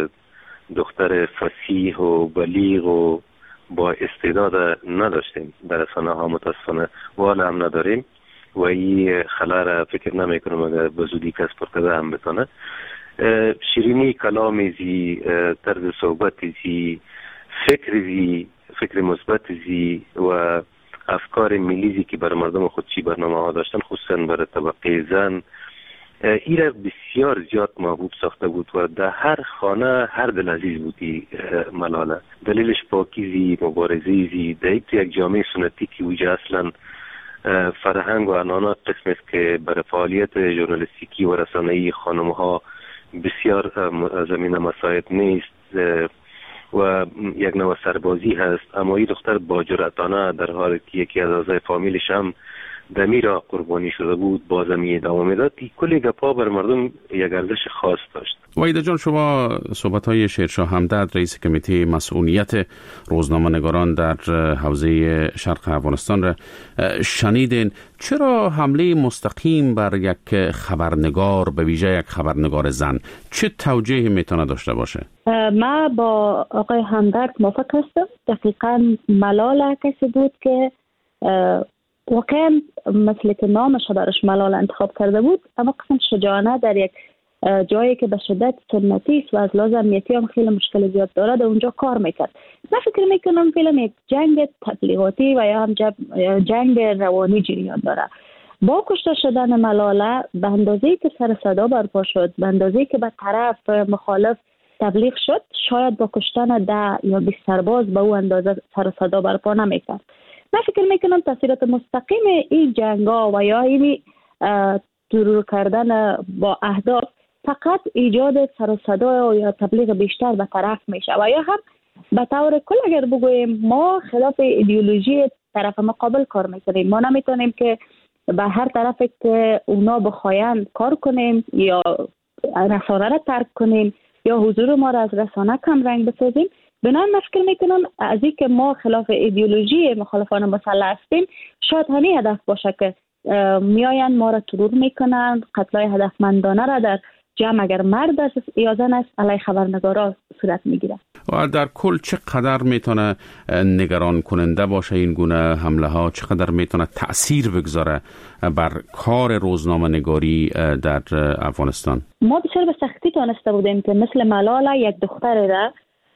دختر فصیح و بلیغ و با استعداد نداشتیم در رسانه ها، متاسفانه و حالا هم نداریم و این خلا را فکر نمی کنم اگر به زودی کس پرکده هم بتانه. شیرینی کلام زی، طرز صحبت زی، فکر زی، فکر مثبت زی و افکار ملیزی که بر مردم خودشی برنامه ها داشتن، خصوصا برای طبقه زن، ایره بسیار زیاد محبوب ساخته بود و در هر خانه هر دل عزیز بودی ملاله. دلیلش پاکیزی، مبارزیزی، در یک جامعه سنتی که وجه اصلا فرهنگ و عنعنات قسم است که برای فعالیت ژورنالیستیکی و رسانه‌ای خانم ها بسیار زمینه مساعد نیست و یک نوع سربازی هست. اما این دختر با جرأتانه در حالی که یکی از اعضای فامیلش هم دمی را قربانی شده بود بازمی ادامه میداد. کل گپا بر مردم یک ارزش خاص داشت. وحید جان، شما صحبت‌های شیرشاه همدرد، رئیس کمیته مسئولیت روزنامه‌نگاران در حوزه شرق افغانستان را شنیدین. چرا حمله مستقیم بر یک خبرنگار، به ویژه یک خبرنگار زن، چه توجیهی میتونه داشته باشه؟ ما با آقای همدرد موافق هستم. دقیقاً ملاله کسی بود که واقعا مثل که نامش برش ملاله انتخاب کرده بود، اما قسم شجاعانه در یک جایی که به شدت سنتی است و از لحاظ امنیتی هم خیلی مشکل زیاد داره در اونجا کار میکرد. من فکر میکنم فیلم یک جنگ تبلیغاتی و یا هم جنگ روانی جریان داره. با کشته شدن ملاله به اندازه‌ای که سر صدا برپا شد، به اندازه‌ای که به طرف مخالف تبلیغ شد، شاید با کشتن ده یا بیست سرباز به اون اندازه سر صدا برپا نمیکرد. من فکر میکنم تاثیرات مستقیم این جنگا و یا این ترور کردن با اهداف فقط ایجاد سر و صدا یا تبلیغ بیشتر به طرف میشه و یا هم به طور کل اگر بگوییم ما خلاف ایدئولوژی طرف مقابل کار میکنیم. ما نمیتونیم که به هر طرف که اونا بخواین کار کنیم یا رسانه را ترک کنیم یا حضور ما را از رسانه کم رنگ بسازیم. بنابراین من فکر میکنم از این که ما خلاف ایدئولوژی مخالفان مسلح هستیم، شاید همین هدف باشه که میاین ما را ترور میکنن، قتلای هدفمندانه را در جمع اگر مرد است یا زن است علیه خبرنگارا صورت میگیره. و در کل چقدر میتونه نگران کننده باشه این گونه حمله ها؟ چقدر میتونه تأثیر بگذاره بر کار روزنامه نگاری در افغانستان؟ ما بسیار به سختی تانسته بودیم که مثل ملاله یک دختر را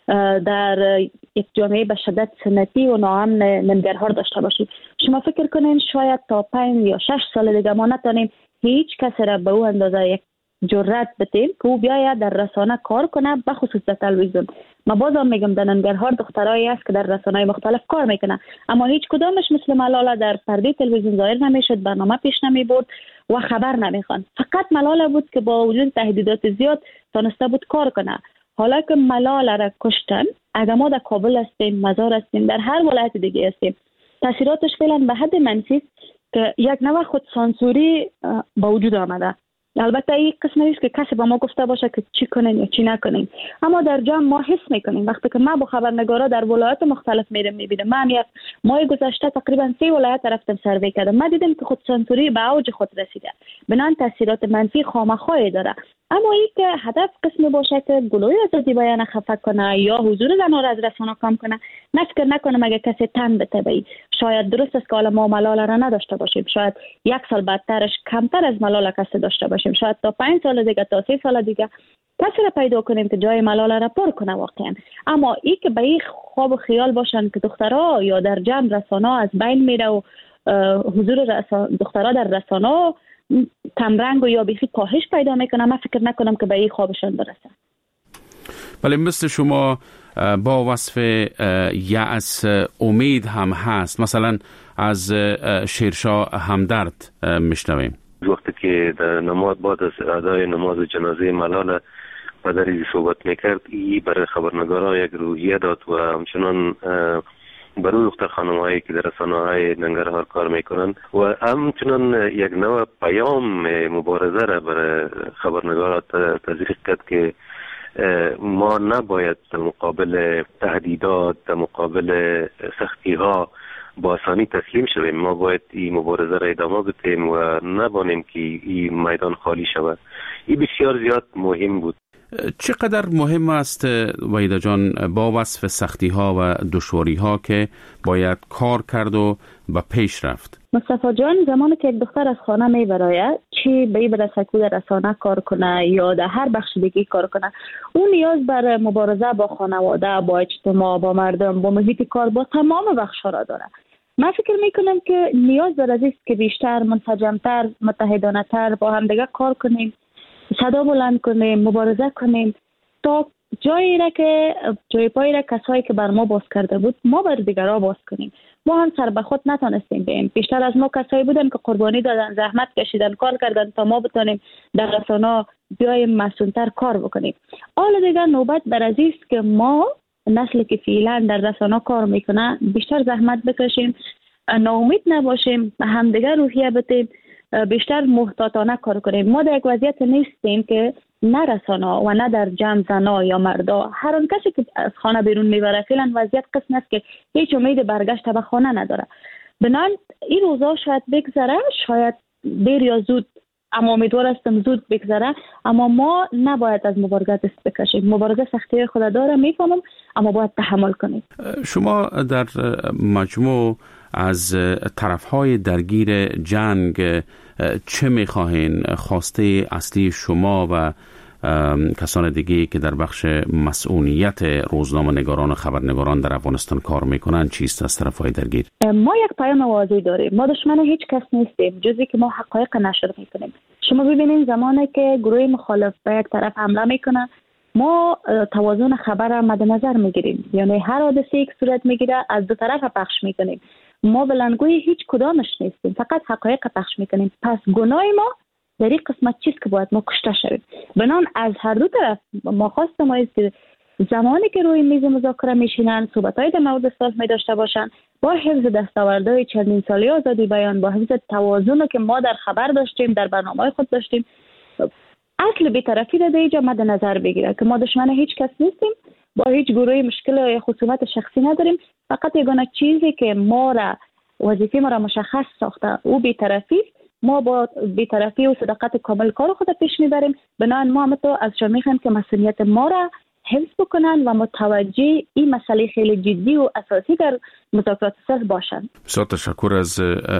در یک جامعه به شدت سنتی و ناامن ننگرهار داشته باشیم. شما فکر کنین شاید تا پنج یا شش سال دیگه ما نتونیم هیچ کسی را به او اندازه یک جرأت بتیم که او بیاید در رسانه کار کنه، به خصوص در تلویزیون. ما بازم میگم در ننگرهار دخترایی هست که در رسانه‌های مختلف کار میکنه، اما هیچ کدامش مثل ملاله در پرده تلویزیون ظاهر نمیشد، برنامه پیش نمی برد و خبر نمیخوان. فقط ملاله بود که با وجود تهدیدات زیاد تونسته بود کار کنه. حالا که ملاله را کشتن، اگر ما در کابل هستیم، مزار هستیم، در هر ولایت دیگه هستیم، تاثیراتش فعلا به حد منفی که یک نوع خود سانسوری با وجود آمده. البته این قسم نیست که کسی با ما گفته باشه که چی کنین یا چی نکنین، اما در جمع ما حس میکنیم. وقتی که ما با خبرنگارا در ولایت مختلف میرم میبینم، من یک ماه گذشته تقریبا سه ولایت رفتم سروی کردم، من دیدم که خود سانسوری به اوج خود رسیده، بنان تاثیرات منفی خامخواه داره. اما این که هدف قسمی باشه که گلوی آزادی بیان خفه کنه یا حضور زنها را از رسانه کم کنه، نه فکر نکنم اگه کسی تن بتبی. شاید درست است که حالا ما ملاله را نداشته باشیم، شاید یک سال بعدترش کمتر از ملاله کسی داشته باشیم، شاید تا پنج سال دیگه تا سه سال دیگه کسی را پیدا کنیم که جای ملاله را پر کنه واقعا. اما این که به این خواب و خیال باشن که دخترها یا در جمع رسانه از بین میره و حضور دخترها در رسانه کمرنگ و یا بیخی کاهش پیدا میکنه، من فکر نکنم که به این خوابشان برسه. بله، مثل شما با وصف یأس امید هم هست. مثلا از شیرشاه همدرد میشنویم وقتی که در نماز بعد از ادای نماز جنازه ملال پدری صحبت میکرد، ای برای خبرنگاران یک روحیه داد و همچنان برای دختر خانم‌هایی که در رسانه‌های ننگرهار کار میکنن و همچنان یک نوع پیام مبارزه را برای خبرنگاران تزریق کرد که ما نباید در مقابل تهدیدات، در مقابل سختی ها با آسانی تسلیم شویم. ما باید این مبارزه را ادامه بدیم و نبانیم که این میدان خالی شود. این بسیار زیاد مهم بود. چقدر مهم است وحیده جان با وصف سختی ها و دشواری ها که باید کار کرد و به پیش رفت؟ مصطفی جان، زمانی که یک دختر از خانه می براید، چی به این برسه که در رسانه کار کنه یا در هر بخش دیگه کار کنه، اون نیاز بر مبارزه با خانواده، با اجتماع، با مردم، با محیط کار، با تمام بخش ها را داره. من فکر میکنم که نیاز بر است که بیشتر منسجمتر، متحدانه تر با هم دیگه کار کنیم، صدا بلند کنیم، مبارزه کنیم تا جایی را که جای پای را کسایی که بر ما باز کرده بود ما بر دیگرها باز کنیم. ما هم سر به خود نتونستیم بیم. بیشتر از ما کسایی بودن که قربانی دادن، زحمت کشیدن، کار کردن تا ما بتونیم در رسانه بیایم مسئولتر کار بکنیم. حالا دیگه نوبت بر از است که ما نسلی که فعلا در رسانه کار میکنه بیشتر زحمت بکشیم، ناامید نباشیم، همدیگه روحیه بدیم، بیشتر محتاطانه کار کنیم. ما در یک وضعیت نیستیم که نه رسانه و نه در جمع زنا یا مردا، هر اون کسی که از خانه بیرون میبره فعلا وضعیت قسم است که هیچ امید برگشت به خانه نداره. بنان این روزا شاید بگذره، شاید دیر یا زود، اما امیدوار هستم زود بگذره، اما ما نباید از مبارزه دست بکشیم. مبارزه سختی خود داره، میفهمم، اما باید تحمل کنیم. شما در مجموع از طرفهای درگیر جنگ چه میخواهین؟ خواسته اصلی شما و کسان دیگه که در بخش مسئولیت روزنامه نگاران و خبرنگاران در افغانستان کار میکنن چیست از طرفهای درگیر؟ ما یک پیام واضح داریم. ما دشمن هیچ کس نیستیم جزی که ما حقایق نشر میکنیم. شما ببینید زمانی که گروه مخالف به یک طرف حمله میکنه، ما توازن خبر را مد نظر میگیریم، یعنی هر حادثه‌ای که صورت میگیره از دو طرف پخش میکنیم. ما بلندگوی هیچ کدامش نیستیم، فقط حقایق پخش میکنیم. پس گناه ما در این قسمت چیست که باید ما کشته شویم. بنان از هر دو طرف ما خواست ما است که زمانی که روی میز مذاکره میشینن، صحبت‌های در مورد صلح می داشته باشن، با حفظ دستاوردهای چندین سالی آزادی بیان، با حفظ توازنی که ما در خبر داشتیم، در برنامه خود داشتیم، اصل بی‌طرفی را در اینجا مد نظر بگیره که ما دشمن هیچ کس نیستیم، با هیچ گروهی مشکل یا خصومت شخصی نداریم. فقط یگانه چیزی که ما را وظیفه ما را مشخص ساخته او بی‌طرفی، ما با بی‌طرفی و صداقت کامل کار خود پیش میبریم. بنابراین ما هم تو از شما میخوایم که مسئولیت ما را حفظ بکنن و متوجه این مسئله خیلی جدی و اساسی در مذاکرات صلح باشند. بسیار تشکر از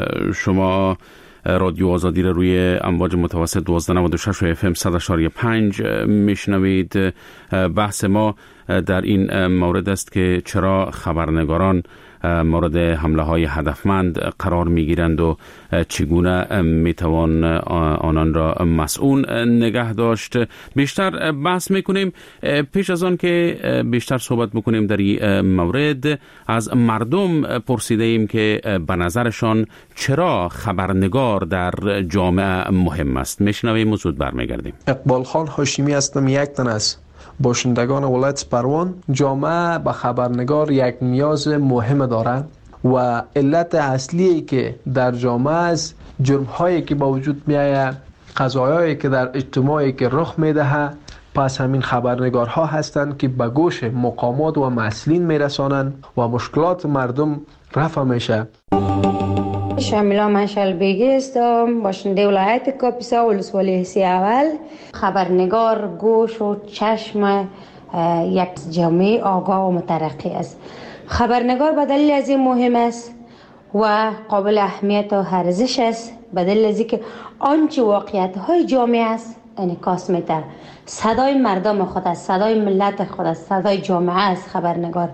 شما. رادیو آزادی را روی امواج متوسط دوازده نود و شش و اف ام صد و شش و پنج میشنوید. بحث ما در این مورد است که چرا خبرنگاران مورد حمله های هدفمند قرار میگیرند و چگونه میتوان آنان را مسئول نگه داشت. بیشتر بحث میکنیم. پیش از آن که بیشتر صحبت میکنیم در این مورد، از مردم پرسیده ایم که به نظرشان چرا خبرنگار در جامعه مهم است. میشنویم و زود برمیگردیم. اقبال خان هاشمی هستم، یک تن از باشندگان ولایت سپروان. جامعه به خبرنگار یک نیاز مهم دارند و علت اصلی که در جامعه است جرم هایی که با وجود می آید، قضایایی که در اجتماعی که رخ می دهد، پس همین خبرنگارها هستند که به گوش مقامات و مسئولین می رسانند و مشکلات مردم رفع میشه. شامیلا مشعل بیگی هستم، باشنده ولایت کاپیسا ولسوالی حسی اول. خبرنگار گوش و چشم یک جامعه آگاه و مترقی است. خبرنگار به دلیل از این مهم است و قابل اهمیت و ارزش است، به دلیل از اینکه آنچه واقعیت های جامعه است انعکاس میده. صدای مردم خود است، صدای ملت خود است، صدای جامعه است خبرنگار.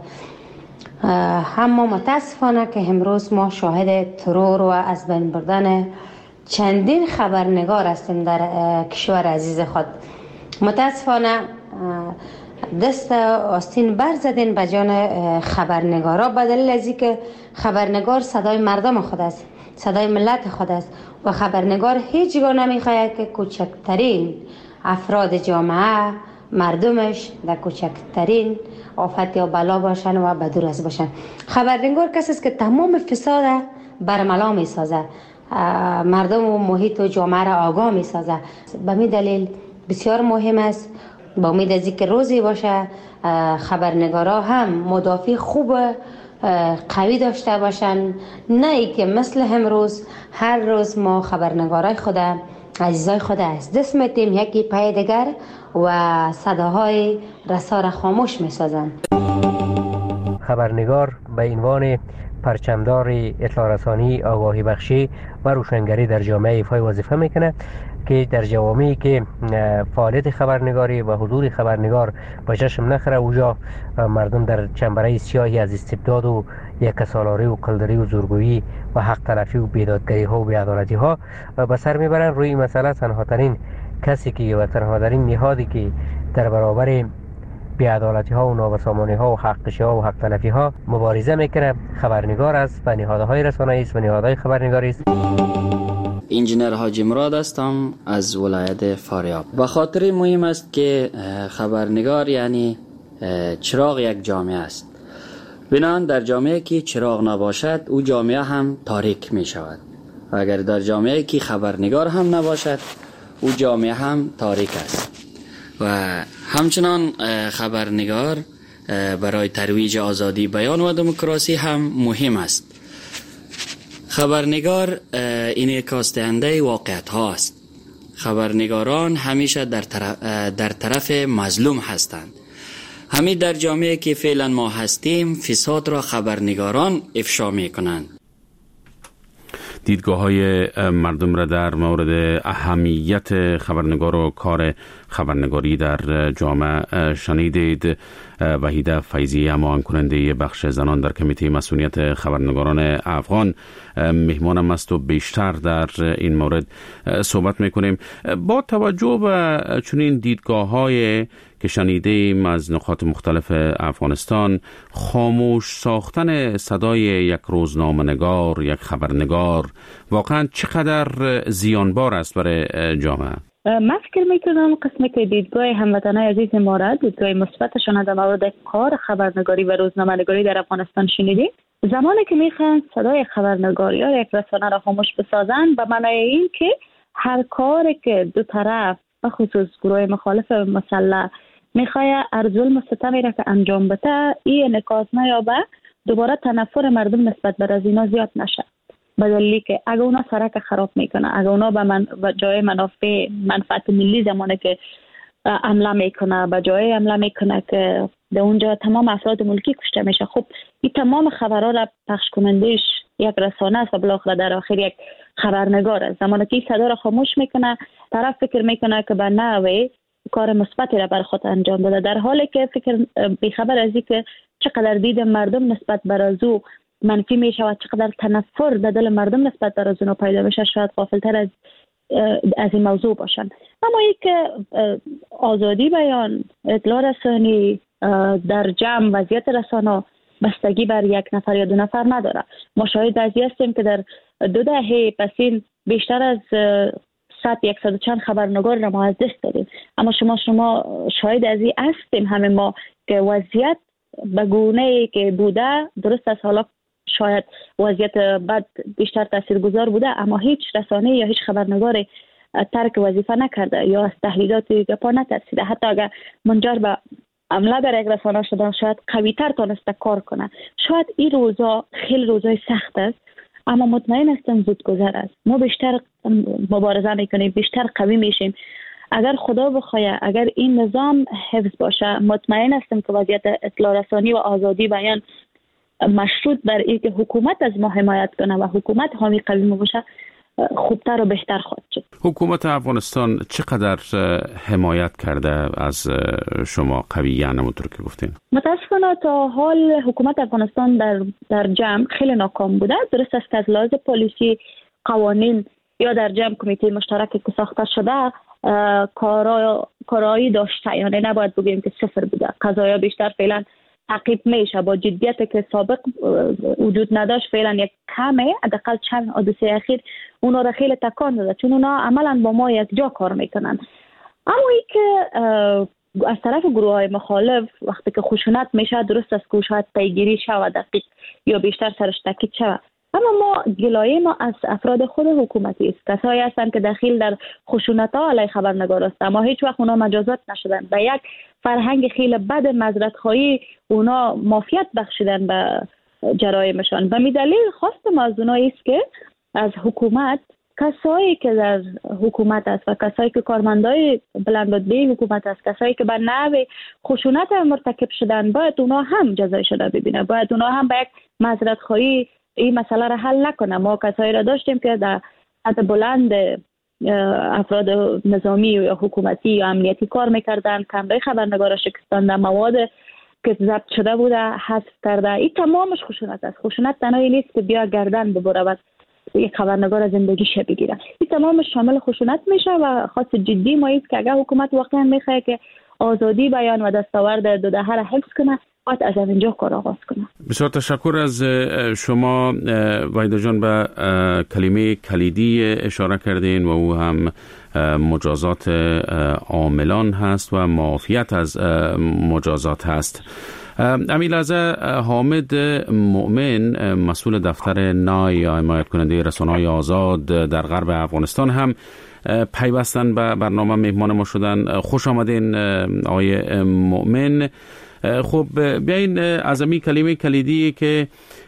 اما متاسفانه که امروز ما شاهد ترور و از بین بردن چندین خبرنگار هستیم در کشور عزیز خود. متاسفانه دست آستین بر زدین به جان خبرنگارا، به دلیل از اینکه خبرنگار صدای مردم خود است، صدای ملت خود است و خبرنگار هیچ گاه نمیخواهد که کوچکترین افراد جامعه، مردمش در کوچکترین آفت یا بلا باشن و بدور از باشن. خبرنگار کسی است که تمام فساد برملا می سازه، مردم و محیط و جامعه را آگاه می سازه. به می دلیل بسیار مهم است، با امید از اینکه روزی باشه خبرنگارا هم مدافع خوب قوی داشته باشن، نه ای که مثل امروز هر روز ما خبرنگارای خود، عزیزای خود از دست میتیم یکی پای دیگر و صداهای رسا را خاموش میسازن. خبرنگار به عنوان پرچمدار اطلاع رسانی، آگاهی بخشی و روشنگری در جامعه ایفای وظیفه میکنه که در جوامعی که فعالیت خبرنگاری و حضور خبرنگار به چشم نخره، اوجا مردم در چنبره سیاهی از استبداد و یکسالاری و قلدری و زورگویی و حق تلفی و بیدادگری ها و بیعدالتی ها به سر میبرن. روی مسئله تنها ترین کسی که و تنها ترین نهادی که در برابر بیعدالتی ها و نابسامانی ها و حقشی ها و حق تلفی ها مبارزه میکنه خبرنگار است و نهادهای رسانه‌ای است و نهادهای خبرنگاری است. انجینر حاجی مراد هستم از ولایت فاریاب. به خاطر مهم است که خبرنگار یعنی چراغ یک جامعه است. بنان در جامعه که چراغ نباشد او جامعه هم تاریک می شود و اگر در جامعه که خبرنگار هم نباشد او جامعه هم تاریک است. و همچنان خبرنگار برای ترویج آزادی بیان و دموکراسی هم مهم است. خبرنگار انعکاس دهنده واقعیت ها است. خبرنگاران همیشه در طرف, در طرف مظلوم هستند. همین در جامعه که فعلا ما هستیم فساد را خبرنگاران افشا می کنند. دیدگاه های مردم را در مورد اهمیت خبرنگار و کار خبرنگاری در جامعه شنیدید. وحیده فیضی، همان کننده بخش زنان در کمیته مسئولیت خبرنگاران افغان، مهمانم است و بیشتر در این مورد صحبت میکنیم. با توجه به چنین دیدگاه های که شنیدیم از نقاط مختلف افغانستان، خاموش ساختن صدای یک روزنامه‌نگار، یک خبرنگار واقعا چقدر زیانبار است برای جامعه؟ من فکر میکنم قسمی که دیدگاه هموطنای عزیز ما را، دیدگاه مثبتشان در مورد کار خبرنگاری و روزنامه‌نگاری در افغانستان شنیدیم. زمانی که میخوان صدای خبرنگاری یا یک رسانه را خاموش بسازن، به معنای این که هر کاری که دو طرف و خصوص گروه مخالف مسلح میخواه ارزول مستمی را که انجام بده، این انعکاس نیابه، دوباره تنفر مردم نسبت بر از اینا زیاد نشه. به دلیلی که اگه اونا سرک خراب میکنه، اگه اونا به من و جای منافع منفعت ملی زمانه که حمله میکنه، به جای حمله میکنه که در اونجا تمام افراد ملکی کشته میشه، خب این تمام خبرها را پخش کنندش یک رسانه است و بالاخره در آخر یک خبرنگار است. زمانی که این صدا را خاموش میکنه، طرف فکر میکنه که به نحوه کار مثبتی را بر خود انجام بده، در حالی که فکر بیخبر از این که چقدر دید مردم نسبت بر از او منفی می شود، چقدر تنفر در دل مردم نسبت بر از اونو پیدا میشه، شاید غافلتر از از این موضوع باشن. اما یک که آزادی بیان، اطلاع رسانی در جمع وضعیت رسانه بستگی بر یک نفر یا دو نفر نداره. ما شاهد از این هستیم که در دو دهه پسین بیشتر از صد یکصد چند خبرنگار را ما از دست دادیم. اما شما شما شاهد از این هستیم همه ما که وضعیت به گونه‌ای که بوده، درست از حالا شاید وضعیت بد بیشتر تاثیرگذار بوده، اما هیچ رسانه یا هیچ خبرنگاری ترک وظیفه نکرده یا از تهدیداتی گپا نترسیده. حتی اگر منجر به حمله در یک رسانه شده، شاید قوی‌تر تونسته کار کنه. شاید این روزا خیلی روزای سخت است، اما مطمئن هستم زود گذر است. ما بیشتر مبارزه میکنیم، بیشتر قوی میشیم. اگر خدا بخواه، اگر این نظام حفظ باشه، مطمئن هستم که وضعیت اطلاع رسانی و آزادی بیان مشروط بر اینکه حکومت از ما حمایت کنه و حکومت حامی قوی ما باشه، خوبتر و بهتر خواهد شد. حکومت افغانستان چقدر حمایت کرده از شما قویه، همونطور که گفتین؟ متاسفانه تا حال حکومت افغانستان در در جمع خیلی ناکام بوده. درست است که از لحاظ پلیسی، قوانین یا در جمع کمیته مشترک که ساخته شده، کارا کارایی داشته، یعنی نباید بگیم که صفر بوده. قضایا بیشتر فعلا تعقیب میشه با جدیت که سابق وجود نداشت. فعلا یک کمه، حداقل چند حادثه اخیر اونا را خیلی تکان داده، چون اونا عملا با ما یک جا کار میکنن. اما ای که از طرف گروه های مخالف وقتی که خشونت میشه، درست است که شاید پیگیری شود دقیق یا بیشتر سرش تاکید شود، اما ما گلایه ما از افراد خود حکومتی است، کسایی هستند که دخیل در خشونت ها علیه خبرنگار است، اما هیچ وقت اونا مجازات نشدن. و یک فرهنگ خیلی بد مزرعت خواهی اونا مافیت بخشیدن به جرایمشان. و می دلیل خواست ما از اونایی است که از حکومت، کسایی که در حکومت است و کسایی که کارمندای بلند رتبه حکومت است، کسایی که به نحو خشونت مرتکب شدن، باید اونا هم جزای شده ببینه، باید اونا هم به یک مزرعت خواهی این مسئله را حل نکنه. ما کسایی را داشتیم که در سطح بلند افراد نظامی یا حکومتی یا امنیتی کار میکردن، کمره خبرنگار شکستانده، مواد که ضبط شده بوده حذف کرده. این تمامش خشونت است. خشونت تنهایی نیست که بیا گردن ببره و یک خبرنگار زندگیش بگیره، این تمامش شامل خشونت میشه. و خاص جدی ما است که اگر حکومت واقعا میخواد که آزادی بیان و دستاورد دو دهه را حفظ کنه، باید از اینجا کار آغاز کنه. بسیار تشکر از شما وحیده جان. به کلمه کلیدی اشاره کردین و او هم مجازات عاملان هست و معافیت از مجازات هست. امیل از حامد مؤمن، مسئول دفتر نای یا حمایت کننده رسانه‌های آزاد در غرب افغانستان، هم پیوستن به برنامه مهمان ما شدن. خوش آمدین آقای مؤمن. خب بیاین از امی کلمه کلیدی که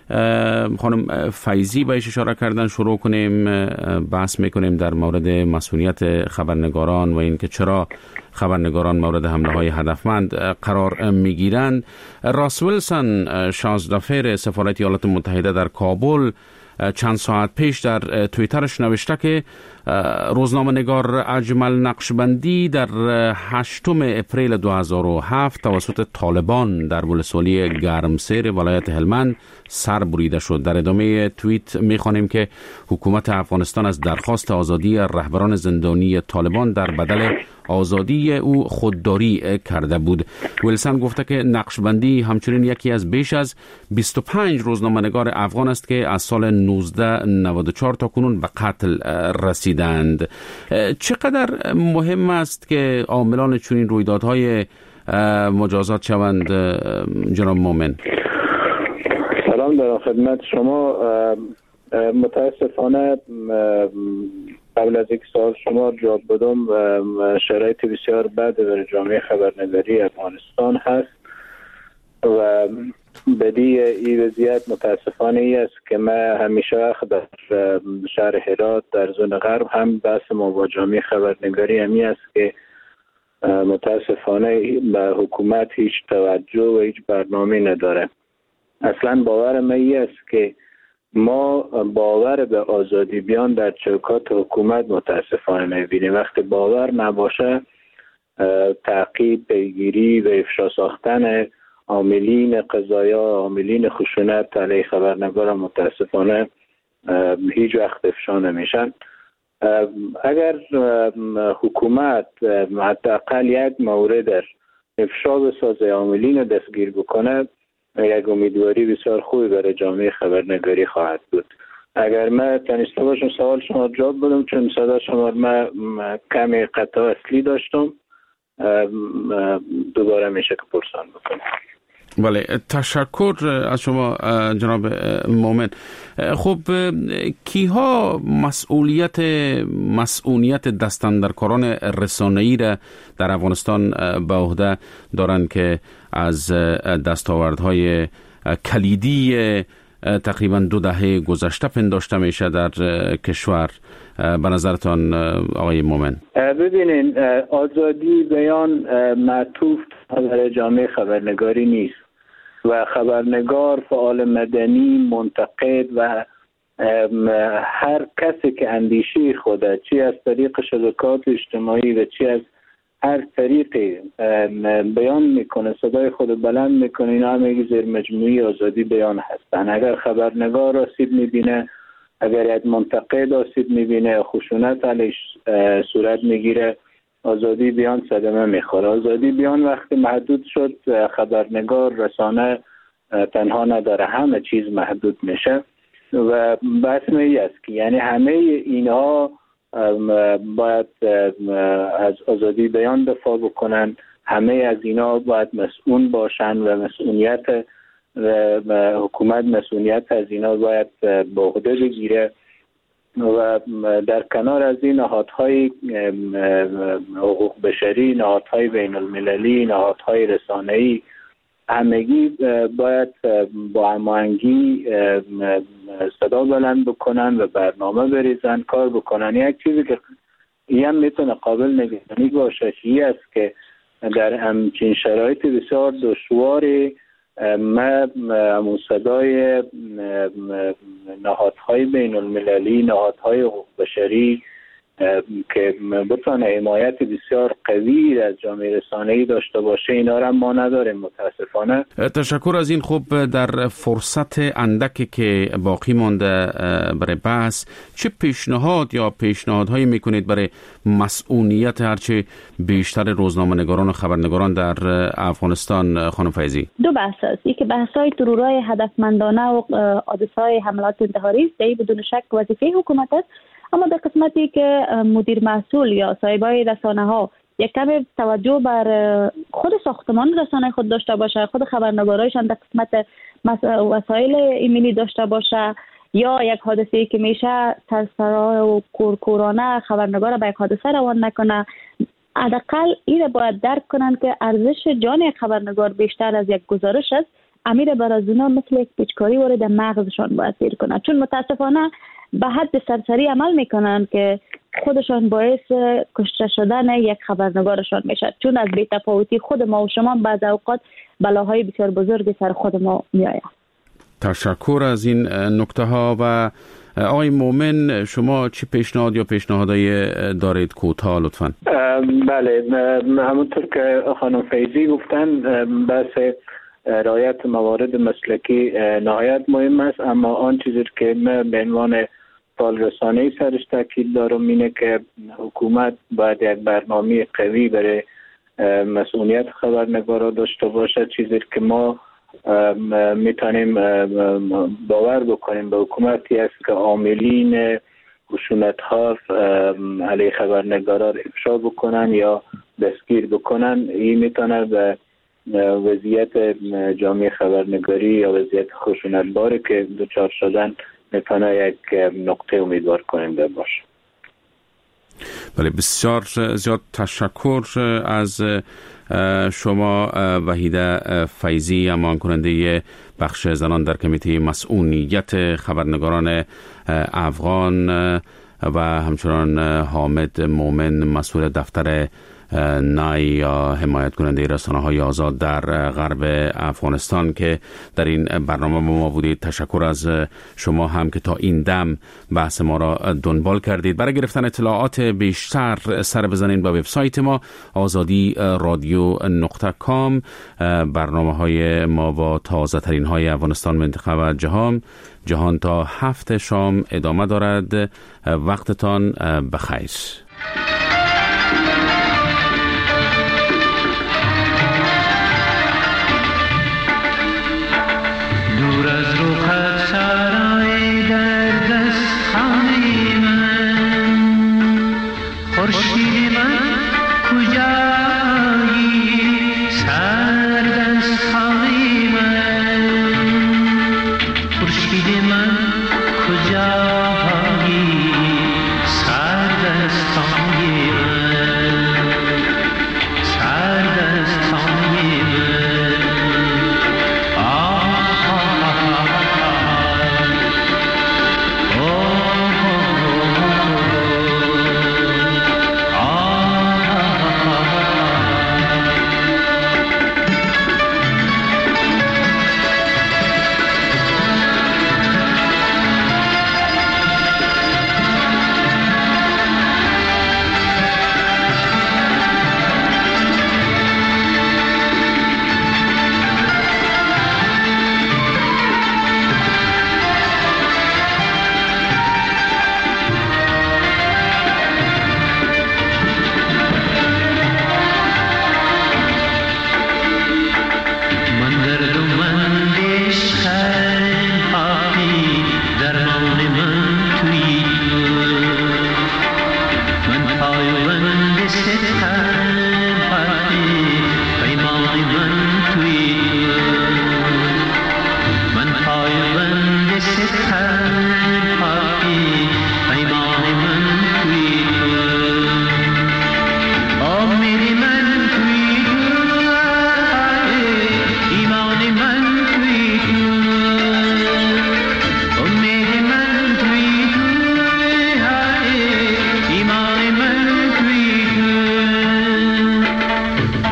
خانم فیضی بهش اشاره کردن شروع کنیم. بحث میکنیم در مورد مسئولیت خبرنگاران و اینکه چرا خبرنگاران مورد حمله های هدفمند قرار میگیرند. راس ویلسون، شانزلافر سفارت ایالات متحده در کابل، چند ساعت پیش در توییترش نوشته که روزنامه نگار اجمل نقشبندی در هشتم اپریل دو هزار و هفت توسط طالبان در ولسوالی گرمسیر ولایت هلمند سر بریده شد. در ادامه توییت میخوانیم که حکومت افغانستان از درخواست آزادی رهبران زندانی طالبان در بدل آزادی او خودداری کرده بود. ویلسون گفته که نقشبندی همچنین یکی از بیش از بیست و پنج روزنامه‌نگار افغان است که از سال نوزده نود و چهار تا کنون به قتل رسیدند. چقدر مهم است که عاملان چنین رویدادهای مجازات شوند جناب مومن؟ سلام در خدمت شما. متاسفانه قبل از یک سال شما جواب بدم شرایط بسیار بد در جامعه خبرنگاری افغانستان هست و بدی این وضعیت متاسفانه ای است که ما همیشه در شهر هرات در زون غرب هم بحث ما با جامعه خبرنگاری همی است که متاسفانه به حکومت هیچ توجه و هیچ برنامه نداره. اصلا باور ما ای است که ما باور به آزادی بیان در چوکات حکومت متاسفانه می‌بینیم. وقتی باور نباشه تعقیب، پیگیری و افشا ساختن عاملین قضایا، عاملین خشونت علیه خبرنگار متاسفانه هیچ وقت افشا نمیشن. اگر حکومت حداقل یک مورد افشا بسازه، عاملین دستگیر بکنه، یک امیدواری بسیار خوبی برای جامعه خبرنگاری خواهد بود. اگر من تنیسته باشم سوال شما جواب بدم، چون صدا شما من کمی قطع اصلی داشتم، دوباره میشه که پرسان بکنم. بله، تشکر از شما جناب مومن. خب کیها مسئولیت مسئولیت دستاندرکاران رسانه‌ای را در افغانستان به عهده دارند که از دستاوردهای کلیدی تقریبا دو دهه گذشته پنداشته میشه در کشور؟ به نظرتان آقای مومن؟ ببینین، آزادی بیان معطوف در جامعه خبرنگاری نیست و خبرنگار، فعال مدنی، منتقد و هر کسی که اندیشه خوده، چی از طریق شبکات اجتماعی و چی از هر طریقی بیان میکنه، صدای خود بلند میکنه، اینا همه زیر مجموعی آزادی بیان هستن. اگر خبرنگار آسیب میبینه، اگر یک منتقد آسیب میبینه، خشونت علیش صورت میگیره، آزادی بیان صدمه میخوره. آزادی بیان وقتی محدود شد، خبرنگار، رسانه تنها نداره، همه چیز محدود میشه و بحث می است که یعنی همه اینها باید از آزادی بیان دفاع بکنن، همه از اینا باید مسئول باشن و مسئولیت و حکومت مسئولیت از اینا باید به عهده بگیره و در کنار از این نهادهای حقوق بشری، نهادهای بین المللی، نهادهای رسانه‌ای، همگی باید با هماهنگی صدا بلند بکنن و برنامه بریزن، کار بکنن. یک چیزی که این هم میتونه قابل نگرانی باشه این است که در همچین شرایط بسیار دشواری ما همون صدای نهادهای بین المللی، نهادهای حقوق بشری که بتونه حمایت بسیار قوی از جامعه رسانه‌ای داشته باشه، اینا را ما نداریم متاسفانه. تشکر از این. خوب در فرصت اندکی که باقی مانده برای بحث، چه پیشنهاد یا پیشنهادهایی میکنید برای مسئولیت هرچه بیشتر روزنامه‌نگاران و خبرنگاران در افغانستان خانم فیضی؟ دو بحث است. یکی بحث‌های ترورای هدفمندانه و حادثه‌های حملات انتحاری است، این بدون شک وظیفه حکومت است، اما در قسمتی که مدیر مسئول یا صاحبای رسانه ها یک کم توجه بر خود ساختمان رسانه خود داشته باشه، خود خبرنگارایشان در قسمت وسایل ایمیلی داشته باشه، یا یک حادثه‌ای که میشه سرسرا و کورکورانه خبرنگار به یک حادثه روان نکنه، حداقل این باید درک کنن که ارزش جان یک خبرنگار بیشتر از یک گزارش است. امیر برازونا مثل یک پیچکاری وارد مغزشان باید سیر کنه، چون متاسفانه به حد سرسری عمل میکنن که خودشان باعث کشته شدن یک خبرنگارشان میشه، چون از بی‌تفاوتی خود ما و شما بعض اوقات بلاهای بسیار بزرگی سر خود ما میآید. تشکر از این نکته ها. و آقای مومن، شما چه پیشنهاد یا پیشنهادایی دارید کوتاه لطفاً؟ بله، همونطور که خانم فیضی گفتن، بحث رعایت موارد مسلکی نهایت مهم است، اما آن چیزی که من به عنوان فعال رسانه‌ای سرش تاکید دارم اینه که حکومت باید یک برنامه قوی برای مسئولیت خبرنگارا داشته باشه، چیزی که ما میتونیم باور بکنیم به حکومتی است که عاملین خشونت‌ها علیه خبرنگارا افشا بکنن یا دستگیر بکنن. این میتونه به وضعیت جامعه خبرنگاری یا وضعیت خشونتباری که دچار شدن میتونه یک نقطه امیدوار کننده باشه. بله، بسیار زیاد تشکر از شما وحیده فیضی، امان کننده بخش زنان در کمیته مسئولیت خبرنگاران افغان، و همچنان حامد مومن، مسئول دفتر نای یا حمایت کننده رسانه‌های آزاد در غرب افغانستان که در این برنامه ما بودید. تشکر از شما هم که تا این دم بحث ما را دنبال کردید. برای گرفتن اطلاعات بیشتر سر بزنید به وبسایت ما آزادی رادیو نقطه کام. برنامه‌های ما با تازه ترین های افغانستان، منطقه و جهان جهان تا هفت شام ادامه دارد. وقتتان بخیر. دور از رخت سرای در دست خانه من، خورشید من کجایی سر دست خانه من، خورشید من کجایی سر دست خانه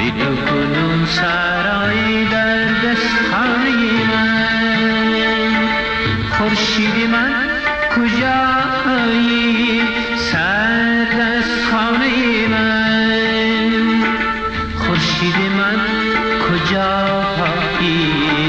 تو کنون سرای در دست خانه من خورشید من کجایی سر دست خانه من خورشید من کجایی